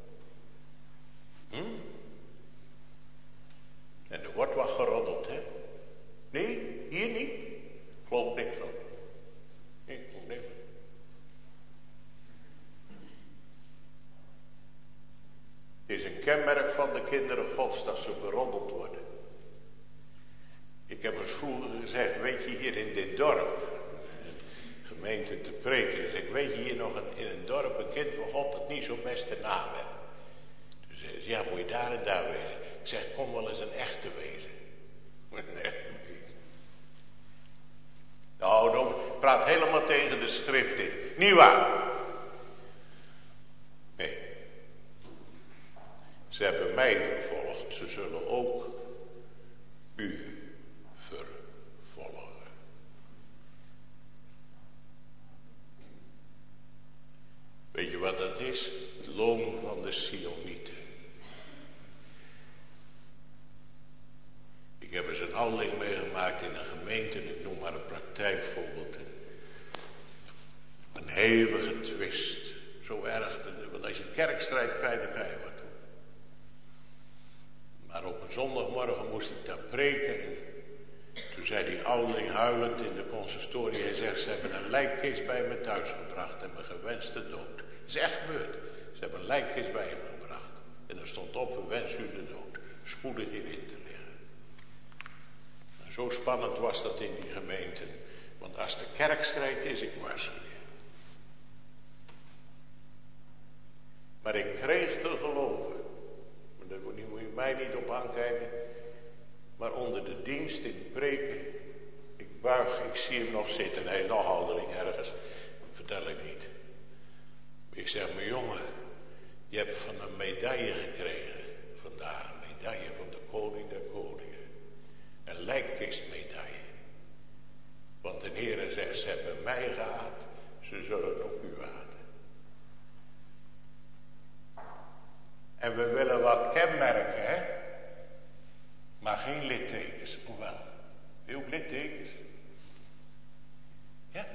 En er wordt wat geroddeld, hè? Nee, hier niet. Ik geloof niks van. Nee, ik geloof niks van. Het is een kenmerk van de kinderen Gods dat ze beroddeld worden. Ik heb eens vroeger gezegd, weet je, hier in dit dorp, gemeente te preken, dus ik weet je hier nog in een dorp een kind van God dat niet zo'n beste naam heeft. Dus hij zegt, ja, moet je daar en daar wezen. Ik zeg, kom wel eens een echte wezen. Nee. Nou, dan praat helemaal tegen de schrift in. Niet waar. Nee. Ze hebben mij vervolgd, ze zullen ook u vervolgen. Weet je wat dat is? Het loon van de Sionieten. Ik heb eens een handeling meegemaakt in een gemeente, ik noem maar een praktijkvoorbeeld. Een hevige twist. Zo erg, want als je kerkstrijd krijgt, dan krijg je wat. Maar op een zondagmorgen moest ik daar preken en toen zei die ouderling huilend in de consistorie, hij zegt, ze hebben een lijkkist bij me thuis gebracht en me gewenst de dood. Dat is echt gebeurd. Ze hebben een lijkkist bij hem gebracht en er stond op, we wensen u de dood. Spoedig hierin te liggen. En zo spannend was dat in die gemeente, want als de kerkstrijd is, ik waarschuw je. Maar ik kreeg te geloven. Daar moet je mij niet op aankijken. Maar onder de dienst in preken. Ik buig, ik zie hem nog zitten. Hij is nog ouderling ergens. Dat vertel ik niet. Ik zeg, mijn jongen. Je hebt van een medaille gekregen. Vandaag een medaille van de koning der koningen. Een lijkkistmedaille. Want de Heere zegt, ze hebben mij gehaat. Ze zullen ook u haten. En we willen wat kenmerken, hè? Maar geen littekens, hoewel. Wil je ook littekens? Ja?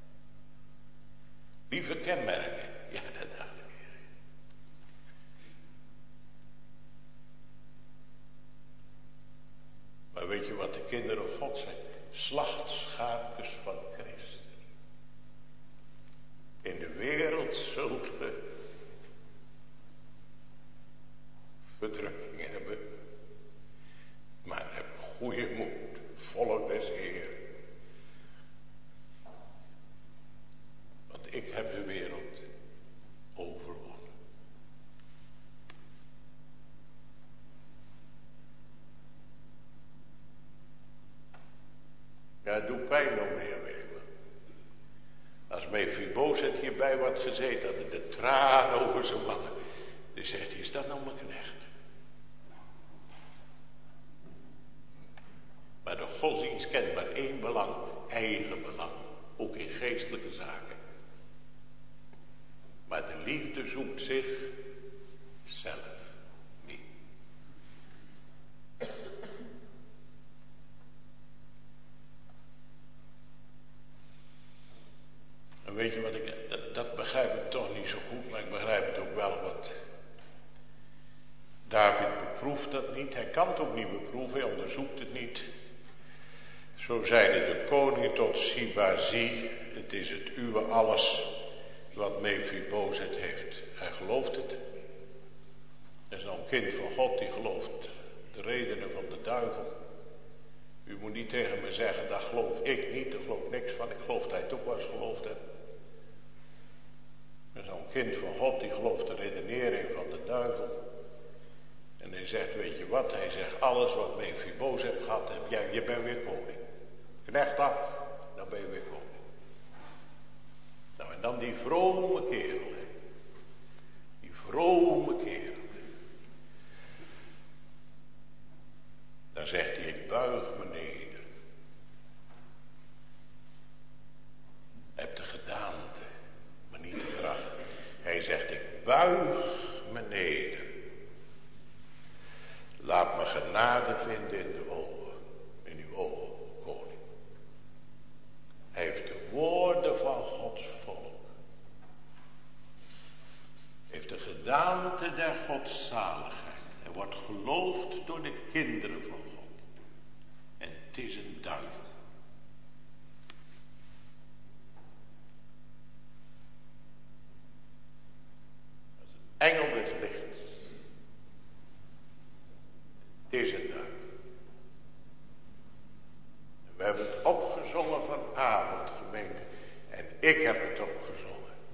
Lieve kenmerken. Ja, dat dacht ik. Maar weet je wat de kinderen God zijn? Slachtschaapjes van Christus. In de wereld zult ge verdrukkingen hebben. Maar heb goede moed, volg des Heer. Want ik heb de wereld overwonnen. Ja, het doet pijn nog meer, weet je wel. Als Mephibozet hierbij wat gezeten had, de tranen over zijn wangen. Dan zegt hij, is dat nou mijn knecht? Maar de godsdienst kent maar één belang, eigen belang, ook in geestelijke zaken. Maar de liefde zoekt zich zelf niet. En weet je wat dat begrijp ik toch niet zo goed, maar ik begrijp het ook wel wat. David beproeft dat niet, hij kan het ook niet beproeven, hij onderzoekt het niet. Zo zeide de koning tot Siba, zie, het is het uwe alles wat Mephibozet heeft. Hij gelooft het. Hij is nou een kind van God, die gelooft de redenen van de duivel. U moet niet tegen me zeggen, dat geloof ik niet, daar geloof ik niks van. Ik geloof dat hij het ook wel eens geloofd heeft. Hij is nou een kind van God, die gelooft de redenering van de duivel. En hij zegt, weet je wat, hij zegt, alles wat Mephibozet hebt gehad, je bent weer koning. Knecht af, dan ben je weer koning. Nou, en dan die vrome kerel. Hè. Die vrome kerel. Dan zegt hij, ik buig me neder. Hij heeft de gedaante, maar niet de kracht. Hij zegt, ik buig me neder. gedaante der godzaligheid. Hij wordt geloofd door de kinderen van God. En het is een duivel. Dat is een engel des lichts. Het is een duivel. En we hebben het opgezongen vanavond, gemeente. En ik heb het opgezongen.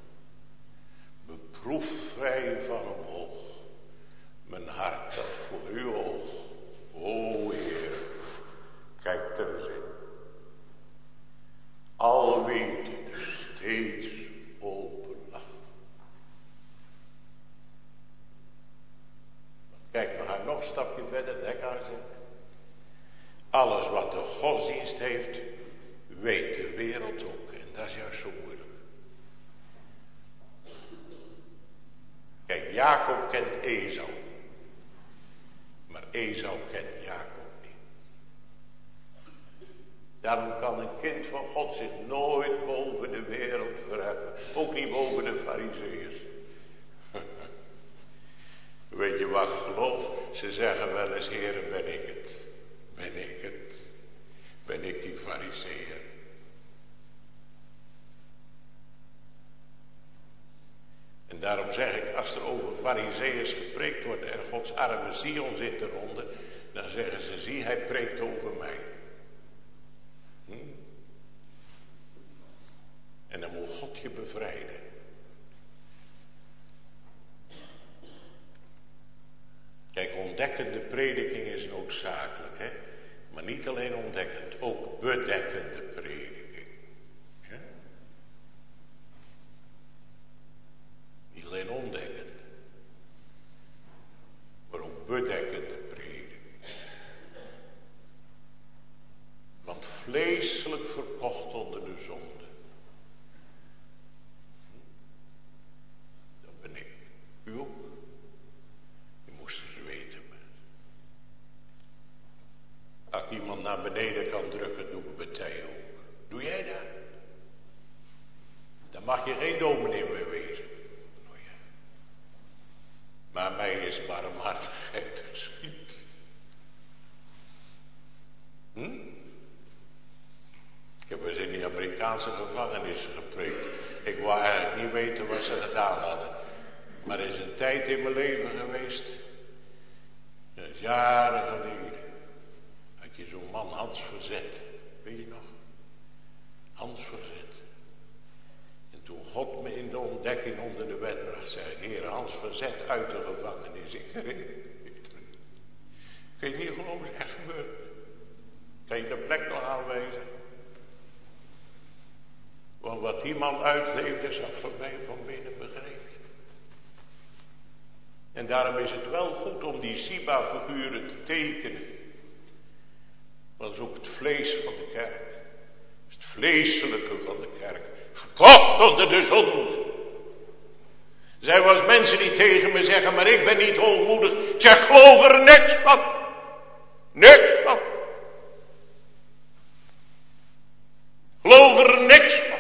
Beproef vrij van omhoog. Mijn hart dat voor uw oog. O Heer, kijk er eens in. Alwetende steeds open lach. Kijk, we gaan nog een stapje verder, dek aan zitten. Alles wat de godsdienst heeft, weet de wereld ook. En dat is juist zo moeilijk. Kijk, Jacob kent Esau. Maar Esau kent Jacob niet. Daarom kan een kind van God zich nooit boven de wereld verheffen. Ook niet boven de Farizeeërs. Weet je wat geloof? Ze zeggen wel eens, Heere, ben ik het? Ben ik het? Ben ik die Farizeeër? En daarom zeg ik, als er over Farizeeërs gepreekt wordt en Gods arme Sion zit eronder, dan zeggen ze, zie, hij preekt over mij. En dan moet God je bevrijden. Kijk, ontdekkende prediking is noodzakelijk, hè? Maar niet alleen ontdekkend, ook bedekkende prediking. Ja? Niet alleen ontdekkend, maar ook bedekkende prediking. Want vleeselijk verkocht onder de zonde. Dat ben ik. U ook. U moest eens weten. Als ik iemand naar beneden kan drukken, doe ik het bij ook. Doe jij dat? Dan mag je geen dominee meer wezen. Oh ja. Maar mij is barmhartigheid geschied. Ik heb eens in die Amerikaanse gevangenissen gepreekt. Ik wou eigenlijk niet weten wat ze gedaan hadden. Maar er is een tijd in mijn leven geweest. Dat is jaren geleden. Had je zo'n man Hans Verzet. Weet je nog? Hans Verzet. En toen God me in de ontdekking onder de wet bracht, zei ik, Heer, Hans Verzet uit de gevangenis. Ik erin. Kun je niet geloven, is echt gebeurd. Kan je de plek nog aanwijzen? Want wat die man uitleefde, is dat voor mij van binnen begrepen. En daarom is het wel goed om die Siba-figuren te tekenen. Want dat is ook het vlees van de kerk. Dat is het vleeselijke van de kerk. Verkocht onder de zonde. Er zijn wel eens mensen die tegen me zeggen, maar ik ben niet hoogmoedig. Ik zeg, geloof er niks van. Niks van. Geloof er niks van.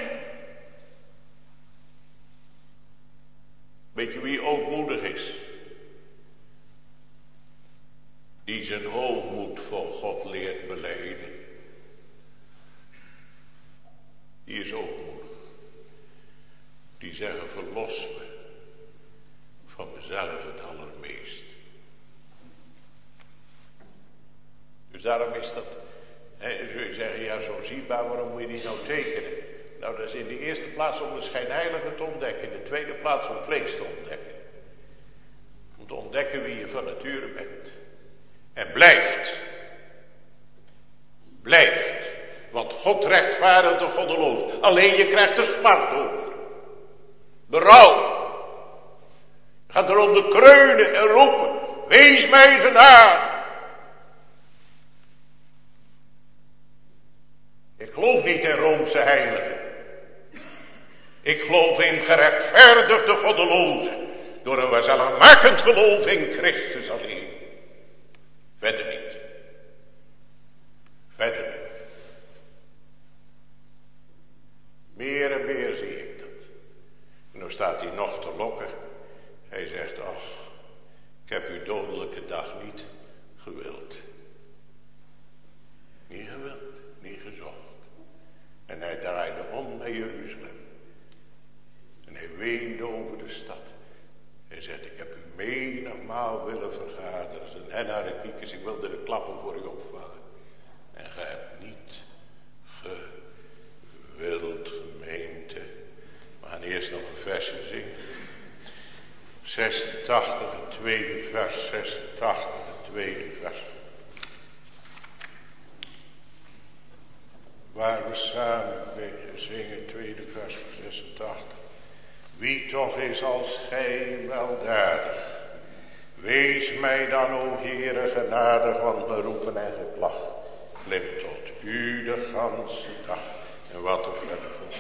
Weet je wie ootmoedig is? Die zijn hoogmoed voor God leert belijden. Die is ootmoedig. Die zeggen, verlos me van mezelf het allermeest. Dus daarom is dat, zul je zeggen, ja, zo Ziba, waarom moet je die nou tekenen? Nou, dat is in de eerste plaats om de schijnheilige te ontdekken. In de tweede plaats om vlees te ontdekken. Om te ontdekken wie je van nature bent. En blijft. Blijft. Want God rechtvaardigt de goddeloos. Alleen je krijgt er smart over. Berouw. Je gaat eronder kreunen en roepen. Wees mij genadig. Ik geloof niet in Roomse heiligen. Ik geloof in gerechtvaardigde goddelozen. Door een waarzaligmakend geloof in Christus alleen. Verder niet. Verder niet. Meer en meer zie ik dat. En dan staat hij nog te lokken. Hij zegt, ach, ik heb uw dodelijke dag niet gewild. Niet gewild, niet gezocht. En hij draaide om naar Jeruzalem. En hij weende over de stad. Hij zegt, ik heb u menigmaal willen vergaderen. Zijn hennarenkiekers, ik wilde de klappen voor u opvangen. En gij hebt niet gewild, gemeente. We gaan eerst nog een versje zingen. 86, het tweede vers. 86, het tweede vers. Waar we samen zingen, tweede vers van 86. Wie toch is als gij weldadig? Wees mij dan, o Heere, genadig, want geroepen en geklacht klimt tot u de ganse dag. En wat er verder volgt.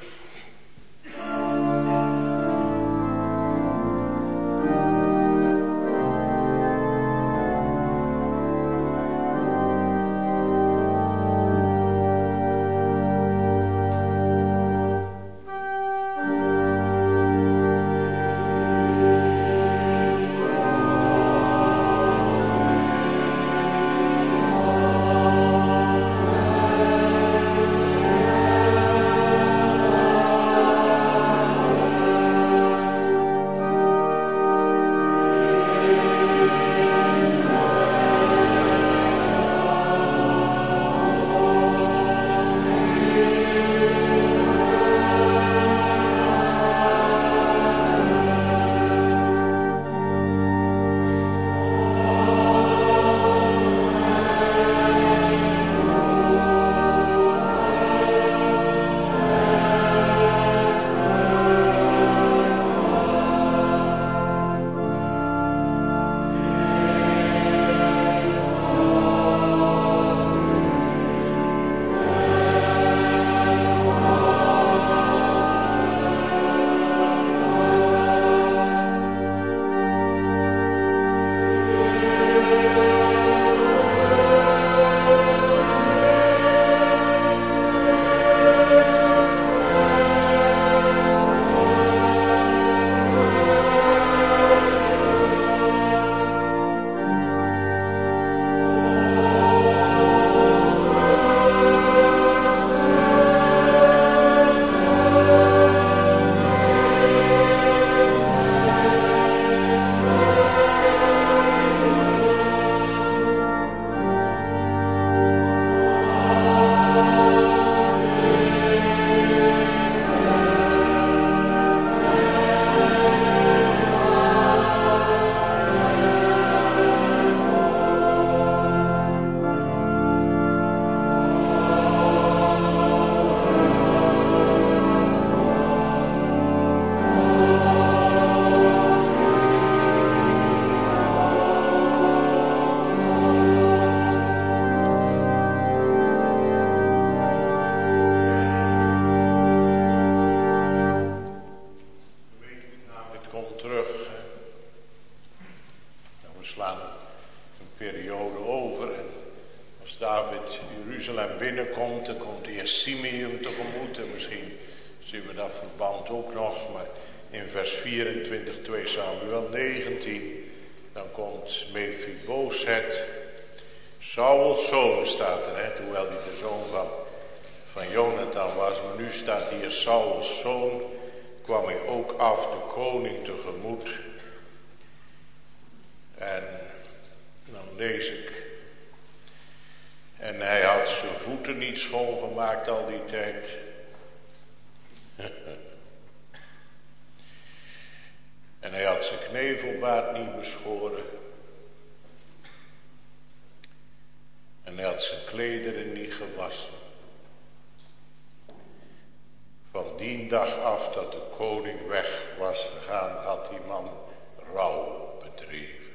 Jeruzalem binnenkomt, dan komt eerst Simeon tegemoet. En misschien zien we dat verband ook nog. Maar in vers 24, 2 Samuel 19, dan komt Mephibosheth. Sauls zoon staat er, hoewel hij de zoon van Jonathan was. Maar nu staat hier Sauls zoon. Kwam hij ook af de koning tegemoet. En dan lees ik. En hij had zijn voeten niet schoongemaakt al die tijd. En hij had zijn knevelbaard niet beschoren. En hij had zijn klederen niet gewassen. Van die dag af dat de koning weg was gegaan, had die man rouw bedreven.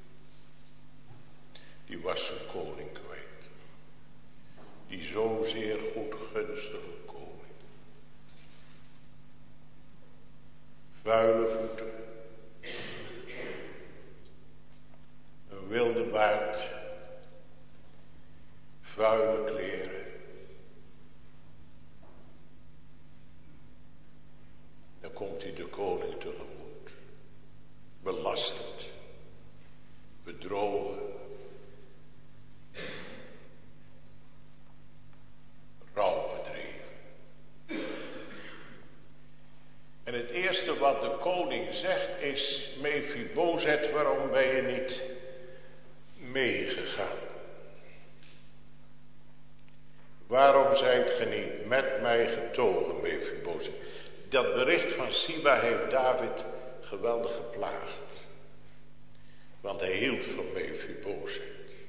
Die was zijn koning kwijt. Die zozeer goedgunstige koning. Vuile voeten. Een wilde baard. Vuile kleren. Dan komt hij de koning tegemoet. belasterd, bedrogen, rouw bedreven. En het eerste wat de koning zegt is: Mephibozet, waarom ben je niet meegegaan? Waarom zijt ge niet met mij getogen, Mephibozet? Dat bericht van Siba heeft David geweldig geplaagd. Want hij hield van Mephibozet.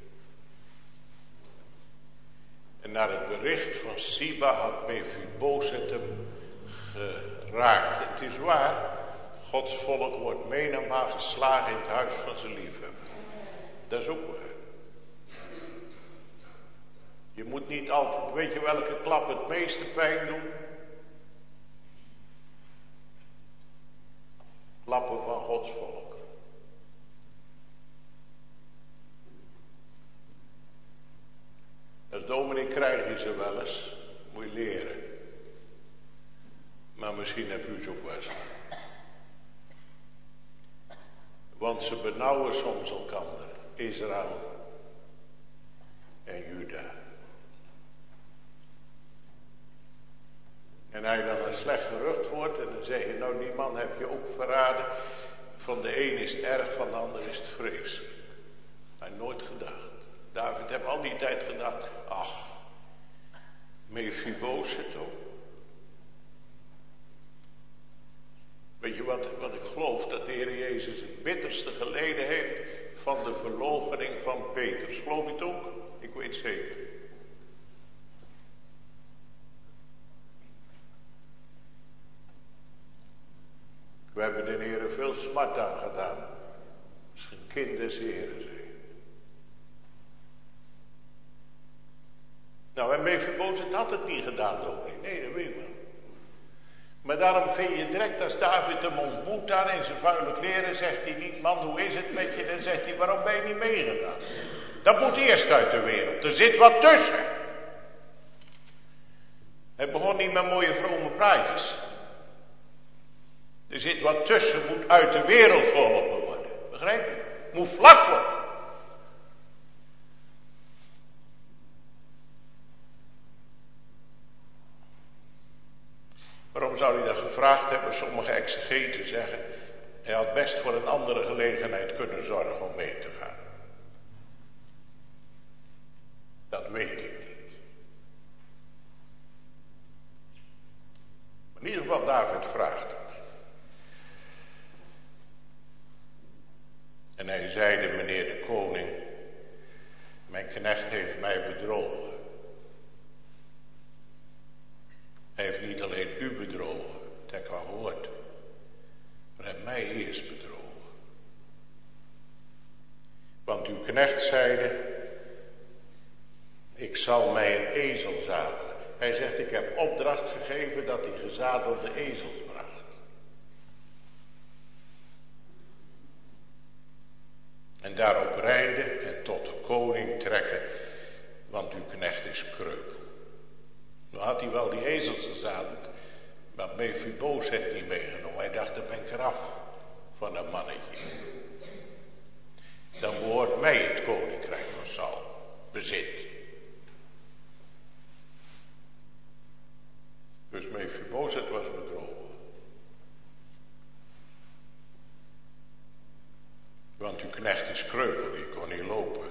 En naar het bericht van Siba had Mephibozet hem geraakt. Het is waar, Gods volk wordt menigmaal geslagen in het huis van zijn liefhebber. Dat is ook waar. Je moet niet altijd, weet je welke klap het meeste pijn doen? Klappen van Gods volk. Als dominee krijg je ze wel eens, moet je leren. Maar misschien heb u ze ook wel eens. Want ze benauwen soms elkander, Israël en Juda. En hij dan een slecht gerucht hoort en dan zeg je, nou die man heb je ook verraden. Van de een is het erg, van de ander is het vreselijk. Hij heeft nooit gedacht. David heeft al die tijd gedacht, ach, Mephibozet ook. Weet je wat ik geloof? Dat de Heer Jezus het bitterste geleden heeft van de verloochening van Petrus. Geloof je het ook? Ik weet zeker. We hebben de Heer veel smart aan gedaan. Misschien kind des Heren zijn. Nou, en Mephibozet had het niet gedaan, dominee. Nee, dat weet ik wel. Maar daarom vind je direct als David hem ontmoet daar in zijn vuile kleren, zegt hij niet, man, hoe is het met je? Dan zegt hij, waarom ben je niet meegegaan? Dat moet eerst uit de wereld. Er zit wat tussen. Hij begon niet met mooie vrome praatjes. Er zit wat tussen, moet uit de wereld geholpen worden. Begrijp je? Moet vlak worden. Waarom zou hij dat gevraagd hebben? Sommige exegeten zeggen, hij had best voor een andere gelegenheid kunnen zorgen om mee te gaan. Dat weet ik niet. Maar in ieder geval, David vraagt het. En hij zeide, meneer de koning, mijn knecht heeft mij bedrogen. Hij heeft niet alleen u bedrogen, dat heb ik al gehoord, maar hij heeft mij eerst bedrogen. Want uw knecht zeide, ik zal mij een ezel zadelen. Hij zegt, ik heb opdracht gegeven dat hij gezadelde ezels bracht. En daarop rijden en tot de koning trekken, want uw knecht is kreupel. Nu had hij wel die ezels gezadeld, maar Mephibozet niet meegenomen. Hij dacht, dan ben ik eraf van dat mannetje. Dan behoort mij het koninkrijk van Saul, bezit. Dus Mephibozet was bedrogen. Want uw knecht is kreupel, die kon niet lopen.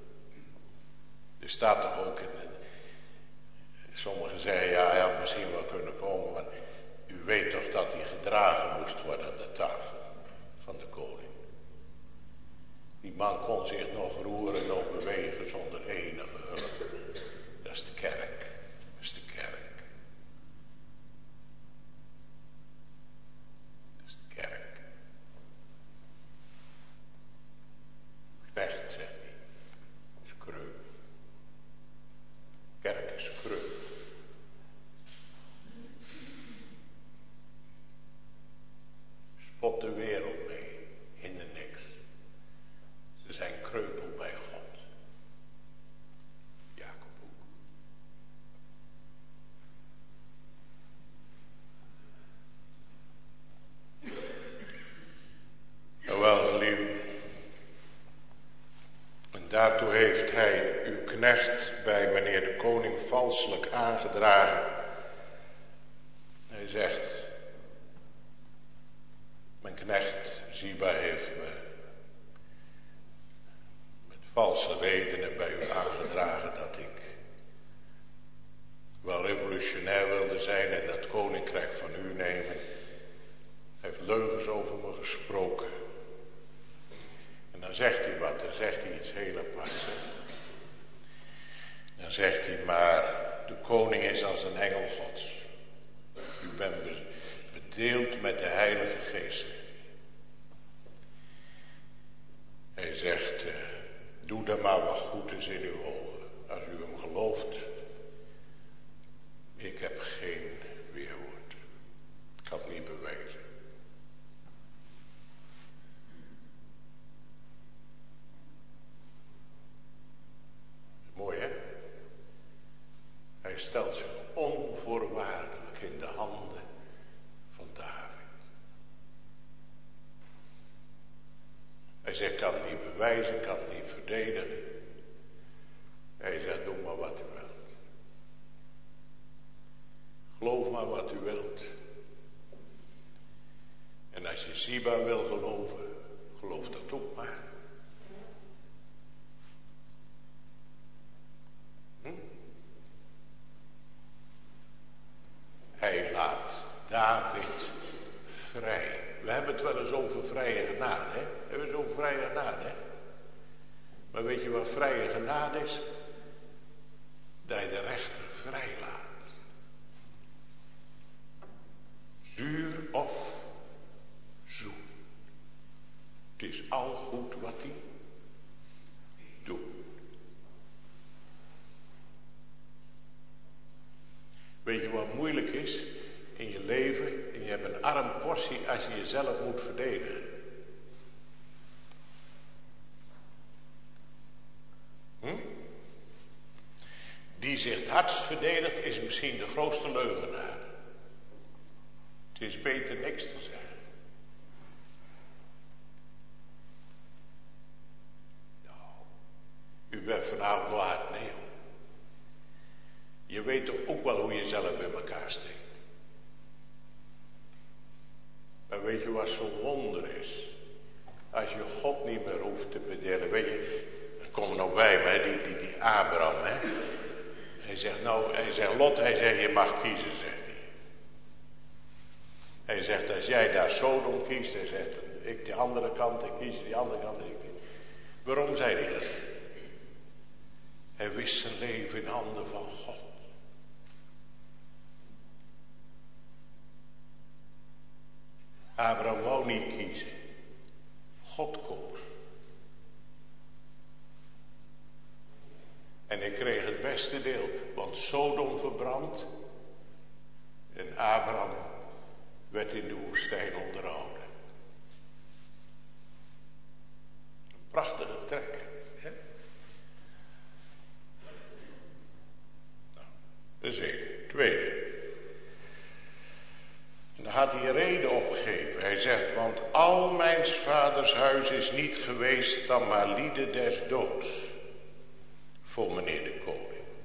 Er staat toch ook in... Sommigen zeggen, ja, hij had misschien wel kunnen komen, maar u weet toch dat hij gedragen moest worden aan de tafel van de koning. Die man kon zich nog roeren, nog bewegen zonder enige hulp. Dat is de kerk. Dat is de kerk. Dat is de kerk. Knecht, zegt hij, is kreupel. Kerk is kreupel. Spot de wereld mee, hinder niks. Ze zijn kreupel bij God. Jacob ook. Nou wel, daartoe heeft hij uw knecht bij meneer de koning valselijk aangedragen. Hij zegt, mijn knecht Ziba heeft me met valse redenen bij u aangedragen dat ik wel revolutionair wilde zijn en dat koninkrijk van u nemen. Hij heeft leugens over me gesproken. En dan zegt hij wat, dan zegt hij iets heel aparts. Dan zegt hij, maar de koning is als een engel Gods. U bent bedeeld met de Heilige Geest. Hij zegt, doe dan maar wat goed is in uw ogen. Als u hem gelooft. Ik heb geen weerwoord. Ik kan het niet bewijzen. Mooi, hè? Hij stelt zich onvoorwaardelijk in de handen van David. Hij zegt, ik kan het niet bewijzen, ik kan het niet verdedigen. Hij zegt, doe maar wat u wilt. Geloof maar wat u wilt. En als je Ziba wil geloven, geloof dat ook maar. Hij laat David vrij. We hebben het wel eens over vrije genade, hè? We hebben het over vrije genade, hè? Maar weet je wat vrije genade is? Dat je de rechter vrij laat. Zuur of zoet. Het is al goed wat hij doet. Weet je wat moeilijk is in je leven? En je hebt een arm portie als je jezelf moet verdedigen. Die zich het hardst verdedigt is misschien de grootste leugenaar. Het is beter niks te zeggen. Nou, u bent vanavond waard, nee hoor. Je weet toch ook wel hoe je zelf in elkaar steekt. Maar weet je wat zo'n wonder is? Als je God niet meer hoeft te bedelen. Weet je, er komen nog bij me, die Abraham, hè. Hij zegt, Lot, hij zegt, je mag kiezen, zegt hij. Hij zegt, als jij daar Sodom kiest, hij zegt, ik die andere kant, ik kies die andere kant. Waarom zei hij dat? Hij wist zijn leven in handen van God. Abraham wou niet kiezen. God koos. En hij kreeg het beste deel, want Sodom verbrand en Abraham werd in de woestijn onderhouden. Een prachtige trek, hè? Nou, dat is één. Tweede. En dan gaat hij een reden opgeven. Hij zegt, want al mijn vaders huis is niet geweest dan maar lieden des doods. Voor meneer de koning.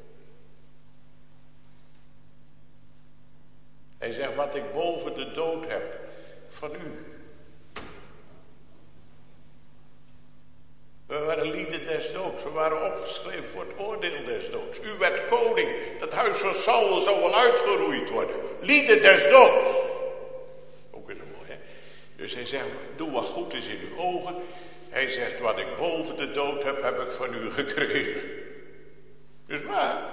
Hij zegt, wat ik boven de dood heb van u. We waren lieden des doods. We waren opgeschreven voor het oordeel des doods. U werd koning. Dat huis van Saul zou wel uitgeroeid worden. Lieden des doods. Ook weer zo mooi, hè? Dus hij zegt, doe wat goed is in uw ogen. Hij zegt, wat ik boven de dood heb, heb ik van u gekregen. Dus waar?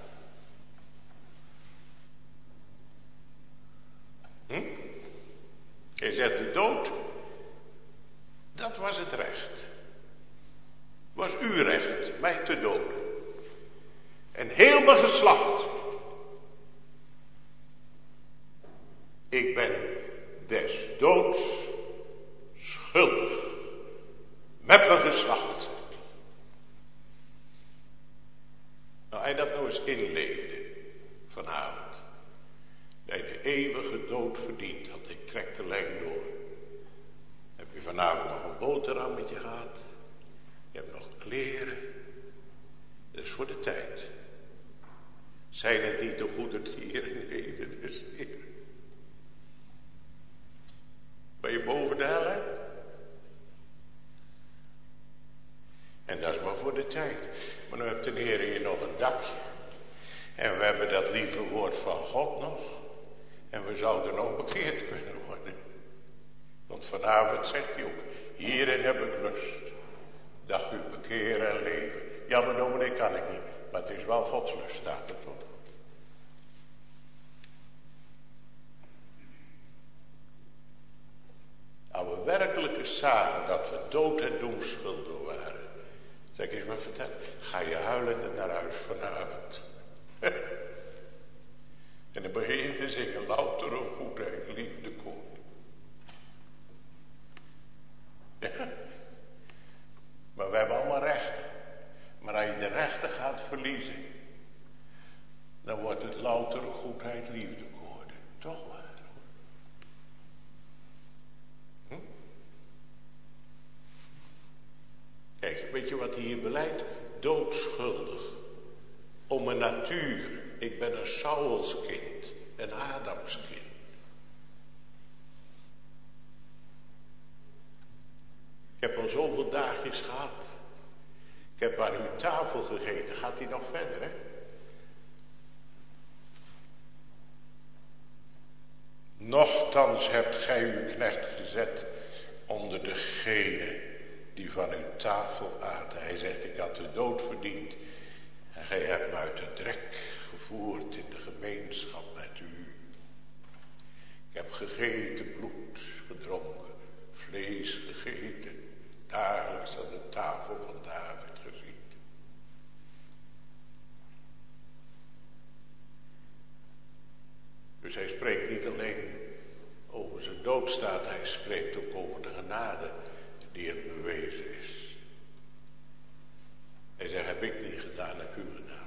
Hij zegt, de dood, dat was het recht. Was uw recht, mij te doden. En heel mijn geslacht. Ik ben des doods schuldig. Met mijn geslacht. Nou, hij dat nou eens inleefde vanavond. Dat hij de eeuwige dood verdiend had. Ik trek de lijn door. Heb je vanavond nog een boterhammetje gehad? Je hebt nog kleren. voor de tijd. Zijn het niet de goede dieren, heden is Heer? Ben je boven de hel, hè? En dat is maar voor de tijd. Maar nu heeft de Heer hier nog een dakje. En we hebben dat lieve woord van God nog. En we zouden nog bekeerd kunnen worden. Want vanavond zegt hij ook, hierin heb ik lust. Dat u bekeren en leven. Ja, maar dominee kan ik niet. Maar het is wel Gods lust, staat er toch. Als we werkelijk eens zagen dat we dood en doemschuldig waren. Zeg eens maar vertellen. Ga je huilende naar huis vanavond. En dan begin je te zingen. Louter om goedheid, liefde, koning. Ja. Maar we hebben allemaal rechten. Maar als je de rechten gaat verliezen. Dan wordt het louter goedheid, liefde, koning. Toch waar. Kijk, weet je wat hij hier beleidt? Doodschuldig. Om een natuur. Ik ben een Saulskind. Een Adamskind. Ik heb al zoveel dagjes gehad. Ik heb aan uw tafel gegeten. Gaat hij nog verder, hè? Nochtans hebt gij uw knecht gezet onder degene die van uw tafel aten. Hij zegt, ik had de dood verdiend. En gij hebt me uit de drek gevoerd in de gemeenschap met u. Ik heb gegeten, bloed gedronken, vlees gegeten. Dagelijks aan de tafel van David gezien. Dus hij spreekt niet alleen over zijn doodstaat, hij spreekt ook over de genade die hem bewezen is. Hij zegt, heb ik niet gedaan, heb u gedaan.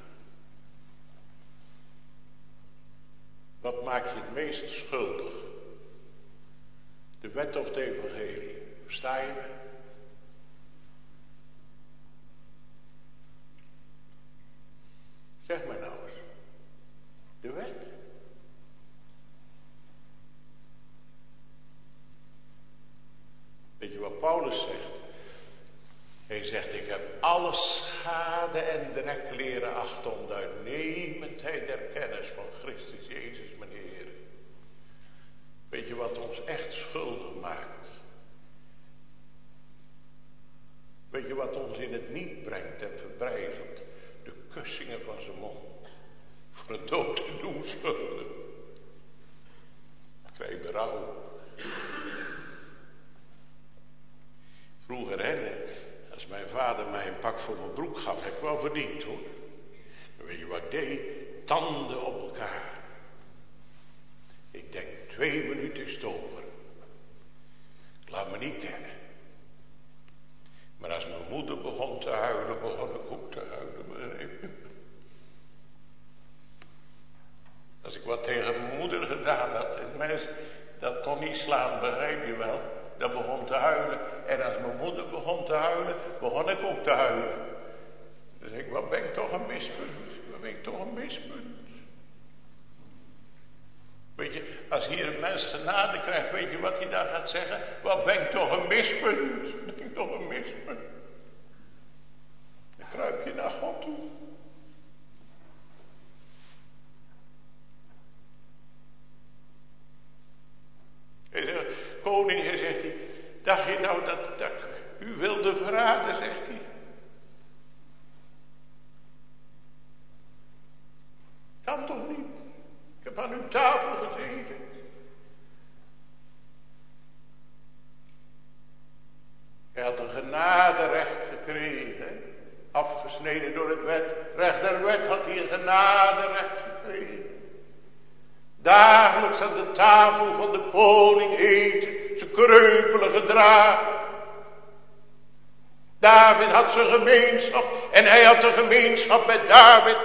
Wat maakt je het meest schuldig? De wet of het evangelie? Versta je me? Zeg maar nou eens. De wet. Weet je wat Paulus zegt? Hij zegt, ik heb alle schade en drek leren achten om de uitnemendheid der kennis van Christus Jezus, mijn Heer. Weet je wat ons echt schuldig maakt? Weet je wat ons in het niet brengt en verbrijzelt? De kussingen van zijn mond. Voor een dood en doemschuldig. Ik krijg berouw. Vroeger, hè, als mijn vader mij een pak voor mijn broek gaf, heb ik wel verdiend, hoor. Maar weet je wat ik deed? Tanden op elkaar. Ik denk, 2 minuten is het over. Ik laat me niet kennen. Maar als mijn moeder begon te huilen, begon ik ook te huilen, begreep je? Als ik wat tegen mijn moeder gedaan had, het mens, dat kon niet slaan, begrijp je wel? Dat begon te huilen. En als mijn moeder begon te huilen, begon ik ook te huilen. Dus ik, wat ben ik toch een mispunt? Wat ben ik toch een mispunt? Weet je, als hier een mens genade krijgt, weet je wat hij daar gaat zeggen? Wat ben ik toch een mispunt? Ben ik toch een mispunt? Dan kruip je naar God toe. Hij zegt, koning, hij zegt hij, dacht je nou dat u wilde verraden, zegt hij. Kan toch niet? Ik heb aan uw tafel gezeten. Hij had een genaderecht gekregen. Afgesneden door het wet. Recht der wet had hij een genaderecht gekregen. Dagelijks aan de tafel van de koning eten. Zijn kreupelige dragen. David had zijn gemeenschap. En hij had een gemeenschap met David.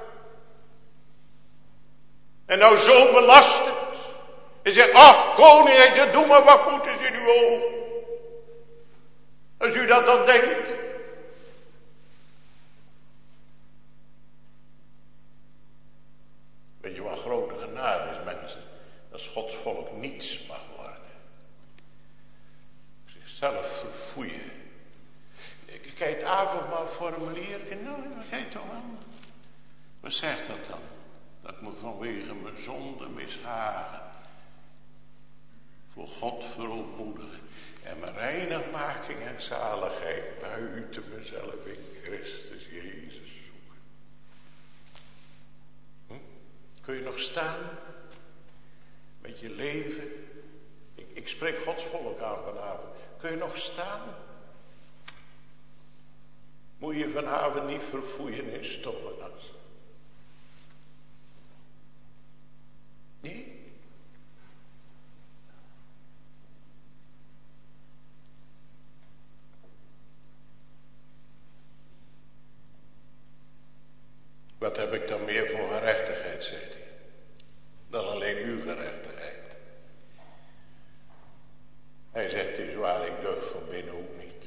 En nou zo belastend. Hij zegt, ach koning, hij zegt, doe maar wat goed is in uw ogen. Als u dat dan denkt. Weet je wat grote genade is, mensen? Dat Gods volk niets mag worden. Zichzelf verfoeien. Kijk, het avondmaalformulier. Nou, kijk toch wel. Wat zegt dat dan? Dat ik me vanwege mijn zonde mishagen voor God verootmoedigen en mijn reinigmaking en zaligheid buiten mezelf in Christus Jezus zoeken. Kun je nog staan met je leven? Ik spreek Gods volk aan vanavond. Kun je nog staan? Moet je vanavond niet verfoeien in stomme as? Nee? Wat heb ik dan meer voor gerechtigheid, zegt hij, dan alleen uw gerechtigheid. Hij zegt, het is waar, ik durf van binnen ook niet.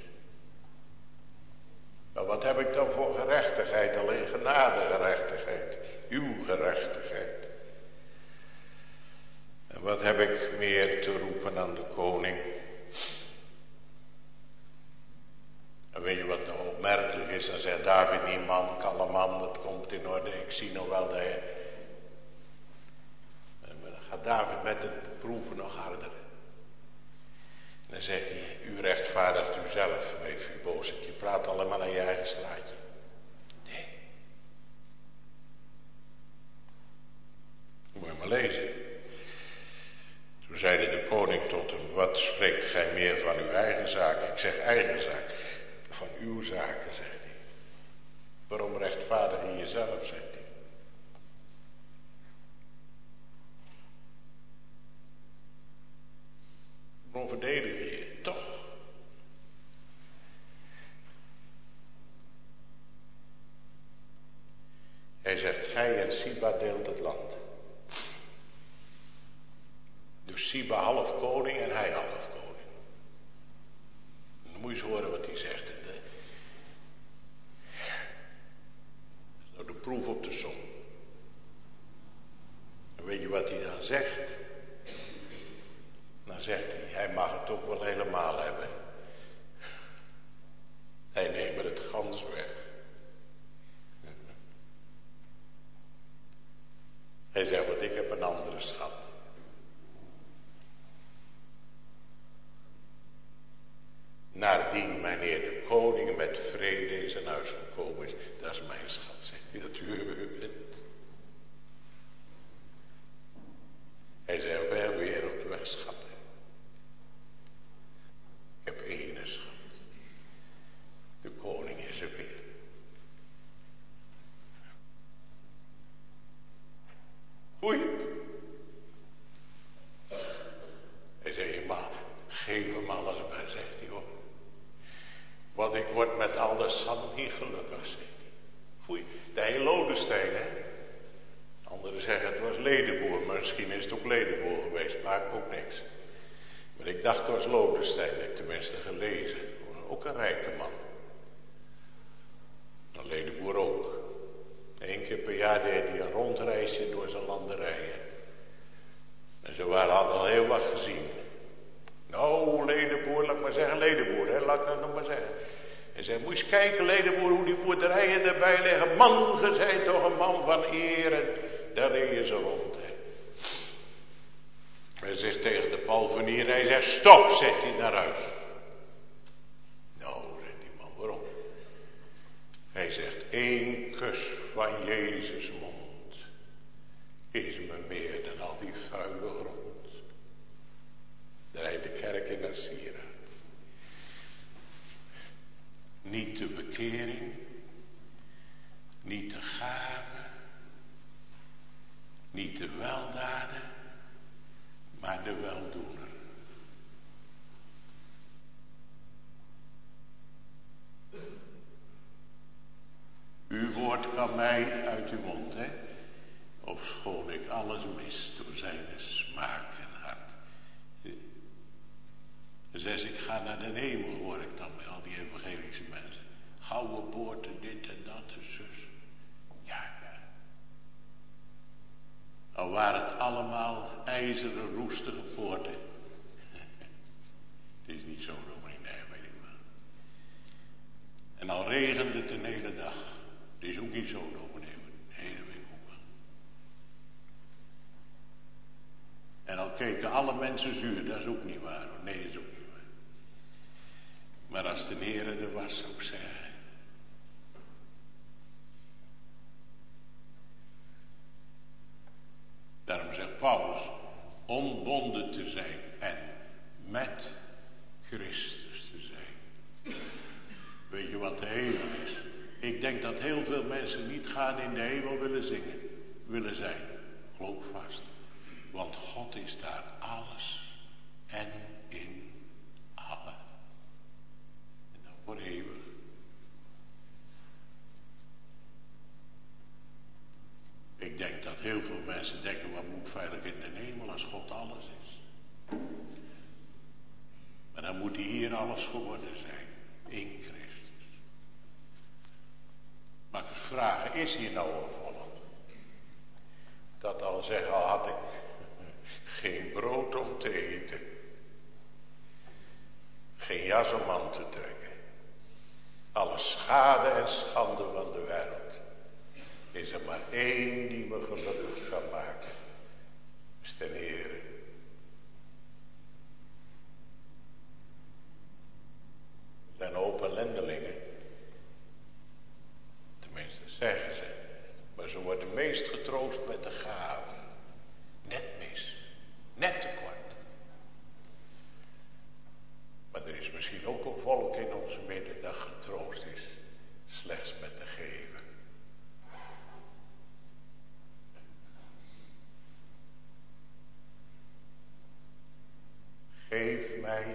Maar wat heb ik dan voor gerechtigheid, alleen genadegerechtigheid, uw gerechtigheid. En wat heb ik meer te roepen aan de koning? En weet je wat nou opmerkelijk is? Dan zegt David, niet man, kalme man, dat komt in orde. Ik zie nog wel dat je... En dan gaat David met het beproeven nog harder. En dan zegt hij, u rechtvaardigt uzelf, Mephibosheth. Je praat allemaal naar je eigen straatje. Nee. Moet je maar lezen. Toen zeide de koning tot hem, wat spreekt gij meer van uw eigen zaken? Ik zeg eigen zaak. Van uw zaken, zegt hij. Waarom rechtvaardig je jezelf, zegt hij. Waarom verdedig je je toch? Hij zegt, gij en Siba deelt het land. Dus Siba half koning en hij half koning. En dan moet je eens horen wat hij zegt. Dat is nou de proef op de som. En weet je wat hij dan zegt? Dan zegt hij mag het ook wel helemaal hebben. Hij neemt het gans weg. Hij zegt, want ik heb een andere schat. Naardien mijnheer de koning met vrede in zijn huis gekomen is, dat is mijn schat, zegt hij, dat u bent. Hij zei, op heel wereld weg schatten. Ik heb één schat. De koning is er weer. Oei. Hij zei, maar geef hem alles bij, zegt hij hoor. Want ik word met al de zand niet gelukkig, zegt hij. Foei, de hele Lodestein, hè. Anderen zeggen het was Ledenboer, maar misschien is het ook Ledenboer geweest, maakt ook niks. Maar ik dacht het was Lodestein, heb ik tenminste gelezen. Ook een rijke man. Een Ledenboer ook. 1 keer per jaar deed hij een rondreisje door zijn landerijen. En ze hadden al heel wat gezien. Nou, Ledenboer, laat ik maar zeggen, Ledenboer, hè, laat ik dat nog maar zeggen. En zei, moet je eens kijken, Ledenboer, hoe die boerderijen erbij liggen. Man, ge zijt toch een man van eer. En daar reed je zo rond, hè. Hij zegt tegen de palfrenier, hij zegt, stop, zegt hij naar huis. Nou, zegt die man, waarom? Hij zegt, 1 kus van Jezus' mond is me meer dan al die vuile grond. Daar rijdt de kerk in naar sieraad. Niet de bekering, niet de gave, niet de weldaden, maar de weldoener. Uw woord kan mij uit uw mond, hè, ofschoon ik alles mis door zijn smaak en hart. Dus ik ga naar de hemel, hoor ik dan bij al die evangelische mensen. Gouden poorten, dit en dat, en zus. Ja. Al waren het allemaal ijzeren roestige poorten. Het is niet zo, dominee, nee, weet ik wel. En al regende het een hele dag. Het is ook niet zo, dominee. Nee, dat weet ik ook wel. En al keken alle mensen zuur, dat is ook niet waar. Nee, dat is ook niet waar. Maar als de Heere er was, zou ik zeggen. Daarom zegt Paulus, onbonden te zijn en met Christus te zijn. Weet je wat de hemel is? Ik denk dat heel veel mensen niet gaan in de hemel willen zijn. Geloof vast. Want God is daar alles en in allen. En dan voor eeuwig. Ik denk dat heel veel mensen denken, wat moet veilig in de hemel als God alles is. Maar dan moet hij hier alles geworden zijn. In Christus. Maar ik vragen, is hier nou een volk? Dat al zeggen, al had ik geen brood om te eten. Geen jas om aan te trekken. Alle schade en schande van de wereld. Is er maar één die me gelukkig kan maken. Dat is de Heere. Er zijn hoop ellendelingen. Tenminste zeggen ze. Maar ze worden meest getroost met de gave. Net mis. Net tekort. Maar er is misschien ook een volk in onze midden dat getroost is. Slechts met de geven. Geef mij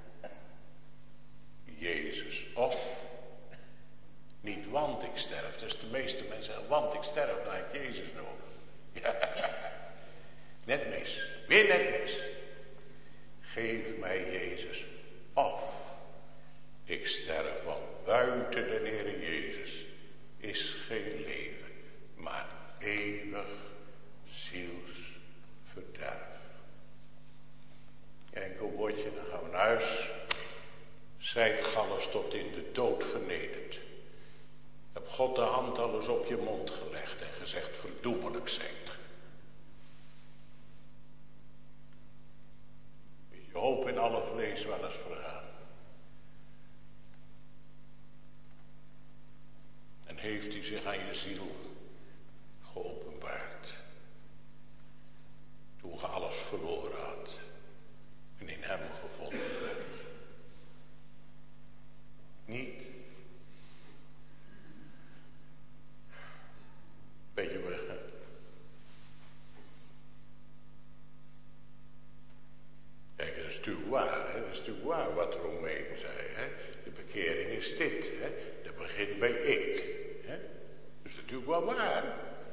Jezus. Of niet want ik sterf. Dus de meeste mensen zeggen, want ik sterf, dan heb ik Jezus nodig. Ja. Net mis. Weer net mis. Geef mij Jezus. Of ik sterf, want buiten de Heer Jezus is geen leven, maar eeuwig zielsverderf. Enkel woordje, dan gaan we naar huis. Zijt Gallus tot in de dood vernederd. Heb God de hand alles op je mond gelegd en gezegd, verdoemelijk zijt ge. Is je hoop in alle vlees wel eens vergaan. En heeft hij zich aan je ziel geopenbaard. Toen je alles verloren had. En in hem gevonden werd. Niet. Weet je wel. Kijk, dat is natuurlijk waar, hè? Dat is natuurlijk waar wat Romein zei, hè? De bekering is dit, hè? Dat begint bij ik, hè? Dat is natuurlijk wel waar.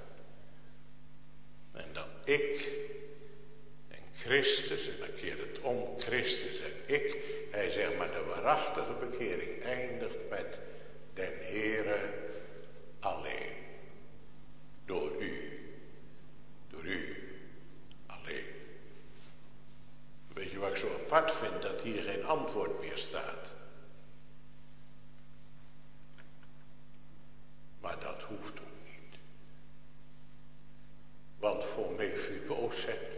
En dan ik en Christus, en dan keert het om, Christus en ik. Hij zegt, maar de waarachtige bekering eindigt met den Heere alleen. Door u alleen. Weet je wat ik zo apart vind? Dat hier geen antwoord meer staat. Maar dat hoeft ook niet. Want voor Mephibozet,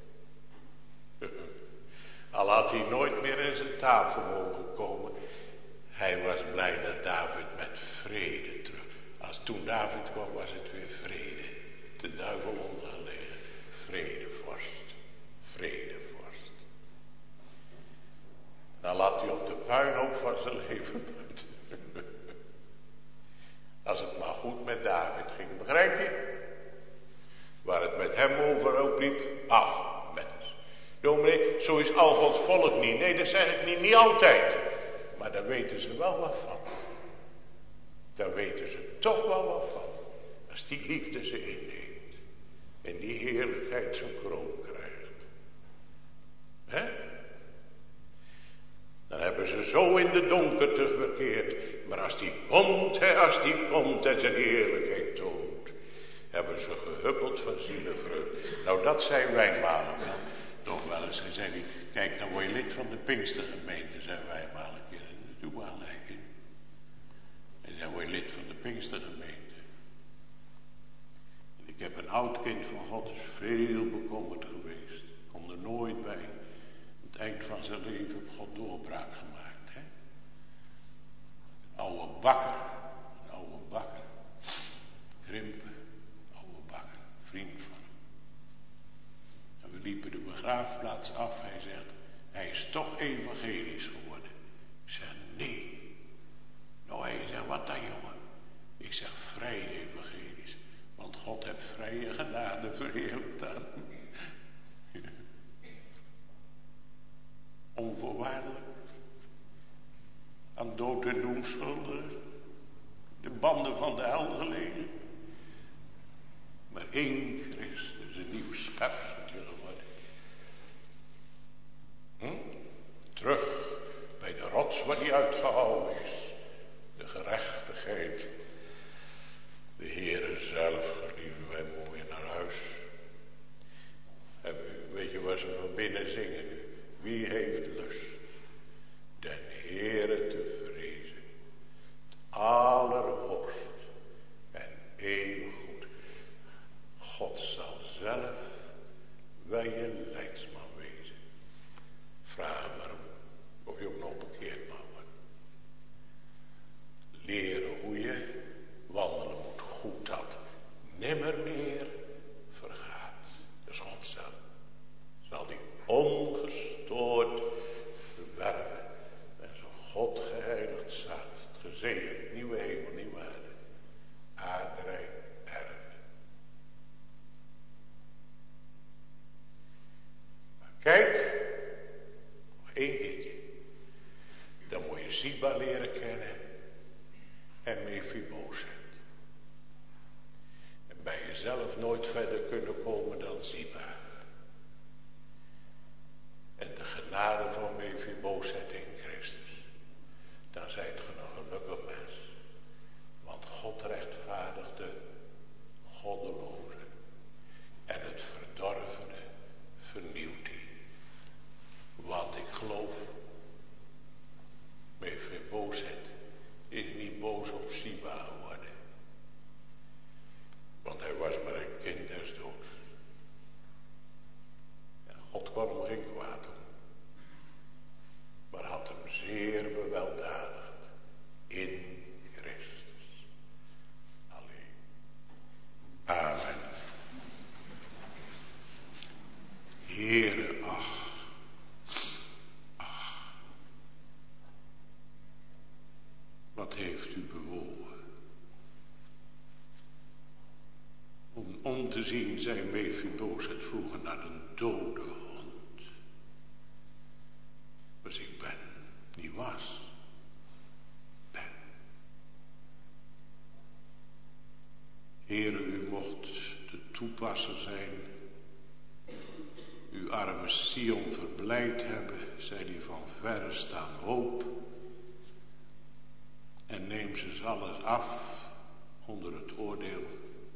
al had hij nooit meer in zijn tafel mogen komen, hij was blij dat David met vrede terug. Als toen David kwam, was het weer vrede. De duivel ondergelegen. Vredevorst. Vredevorst. Dan laat hij op de puinhoop van zijn leven buiten. Als het maar goed met David ging, begrijp je? Waar het met hem overhoop liep, ach, mensen. Dominee, zo is al Gods volk niet. Nee, dat zeg ik niet altijd. Maar daar weten ze wel wat van. Daar weten ze toch wel wat van. Als die liefde ze inneemt. En die heerlijkheid zo'n kroon krijgt. Hè? Dan hebben ze zo in de donkerte verkeerd. Maar als die komt en zijn heerlijkheid toont. hebben ze gehuppeld van zielenvreugd. Nou, dat zei Wijnmalen wel. Toch wel eens gezegd, kijk, dan word je lid van de Pinkstergemeente, zei Wijnmalen. Dat doe maar gelijk in. En dan word je lid van de Pinkstergemeente. En ik heb een oud kind van God, is veel bekommerd geweest. Kom er nooit bij. Aan het eind van zijn leven heb God doorbraak gemaakt. Hè? Een oude bakker. Trimpen, oude bakker, vriend van hem. En we liepen de begraafplaats af. Hij zegt, hij is toch evangelisch geworden. Ik zeg, nee. Nou, hij zegt, wat dan, jongen? Ik zeg, vrij evangelisch. Want God heeft vrije genade verheerlijkt aan hem. Onvoorwaardelijk. Aan dood en doem schuldig. De banden van de hel gelegen. Maar één Christus, een nieuw schepseltje geworden. Terug bij de rots waar hij uitgehouden is. De gerechtigheid. De Heere zelf, gelieven wij mooi naar huis. Weet je wat ze van binnen zingen? Wie heeft lust den Heere te vrezen? Het allerhoogst en eeuwig goed. God zal zelf wij je leidsman wezen. Vraag maar of je ook nog bekeerd mag worden. Leren hoe je wandelen moet, goed dat nimmer meer vergaat. Dus God zal die ongestoord verwerven. En zo God geheiligd staat, het gezegend, nieuwe hemel, nieuwe aarde, aardrijk erven. Maar kijk, nog één dingetje. Dan moet je Ziba leren kennen en Mephibosheth. En bij jezelf nooit verder kunnen komen dan Ziba. En de genade van Mephibosheth in Christus. Dan zijt ge nog een gelukkig mens. Want God rechtvaardigt de goddeloze. En het verdorvene vernieuwt hij. Want ik geloof, Mephibosheth is niet boos op Ziba geworden. Want hij was maar een kind des doods. En God kwam hem geen kwaad doen. Maar had hem zeer beweldadigd in Christus alleen. Amen. Heere, ach. Wat heeft u bewogen? Om te zien zei Mephibosheth vroeger naar een dode hond. Dus ik ben, niet was, ben. Heere, u mocht de toepasser zijn. Uw arme Sion verblijd hebben, zij die van verre staan hoop. En neem ze alles af onder het oordeel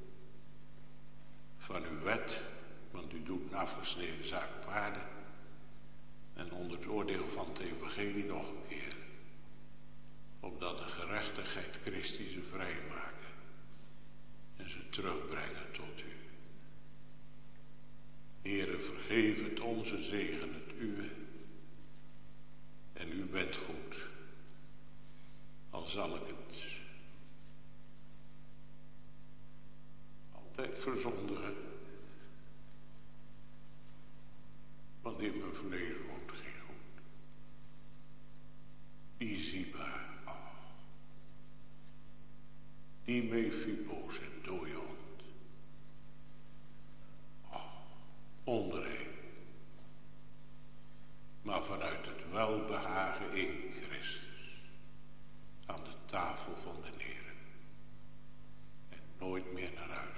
van uw wet, want u doet een afgesneden zaak op aarde. En onder het oordeel van het evangelie nog een keer. Opdat de gerechtigheid Christi ze vrijmaken en ze terugbrengen tot u. Heere, vergeef het onze, zegen het uwe. En u bent goed. Al zal ik het altijd verzondigen. Want in mijn vlees woont geen goed. Die Ziba, die Mephibosheth, dode hond. Onrein. Maar vanuit het welbehagen in Christus. Aan de tafel van de Heere. En nooit meer naar huis.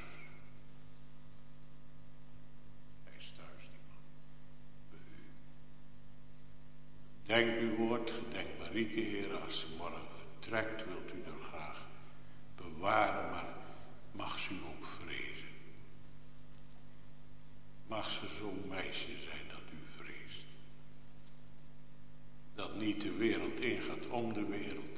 Hij is thuis, die man. Bij u. Denk uw woord, gedenk Marieke, Heere, als ze morgen vertrekt, wilt u er graag bewaren, maar mag ze u ook vrezen. Mag ze zo'n meisje zijn dat u vreest. Dat niet de wereld ingaat om de wereld.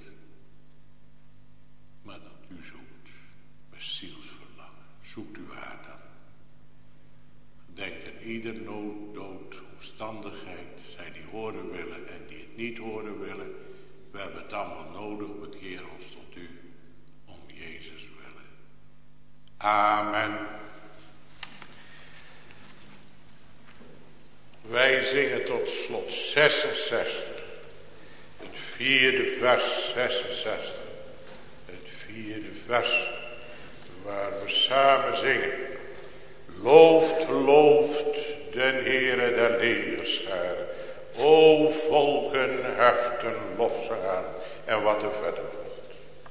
Maar dat u zoekt met zielsverlangen. Zoekt u haar dan. Denk aan ieder nood, dood, omstandigheid. Zij die horen willen en die het niet horen willen. We hebben het allemaal nodig. Bekeer ons tot u. Om Jezus willen. Amen. Wij zingen tot slot 66. Het 4e vers 66. Het 4e vers waar we samen zingen. Looft, looft den Heere der legerscharen. O volken, heft een lofzang aan. En wat er verder volgt.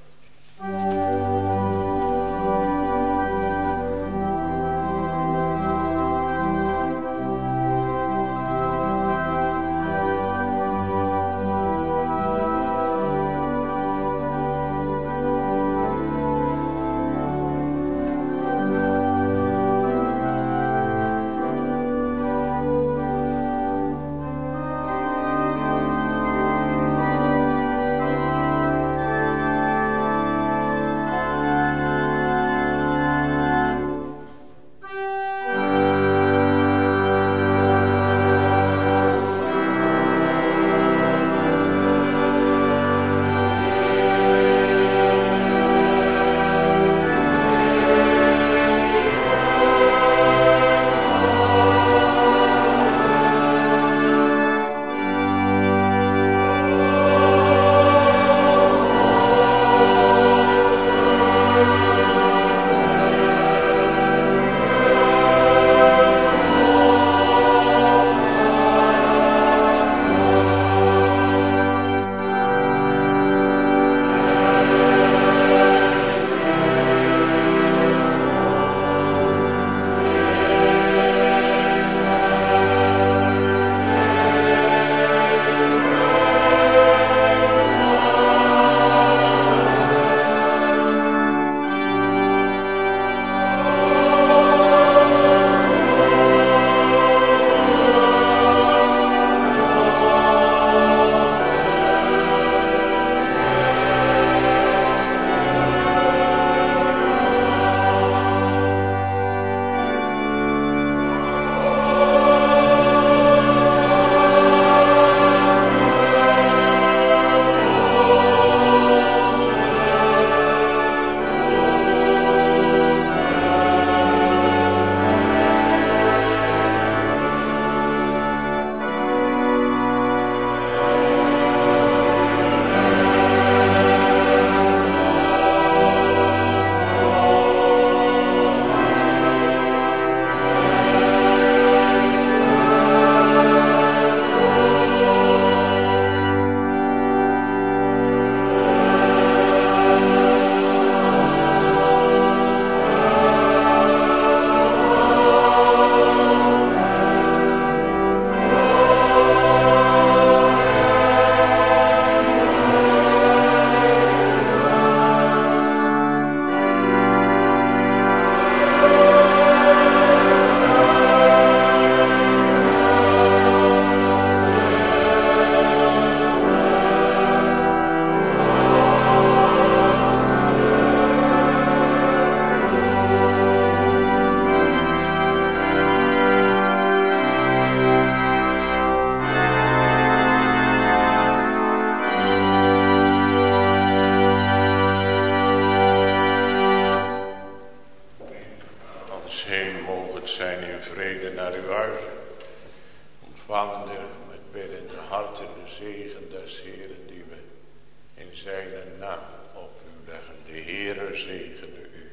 ontvangende met biddende harten de zegen des Heeren die we in zijn naam op u leggen. De Heere zegene u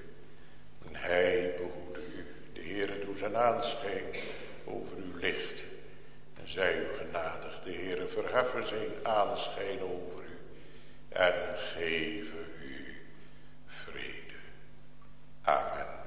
en hij behoede u. De Heere doet zijn aanschijn over uw licht en zij u genadig. De Heere verheffen zijn aanschijn over u en geven u vrede. Amen.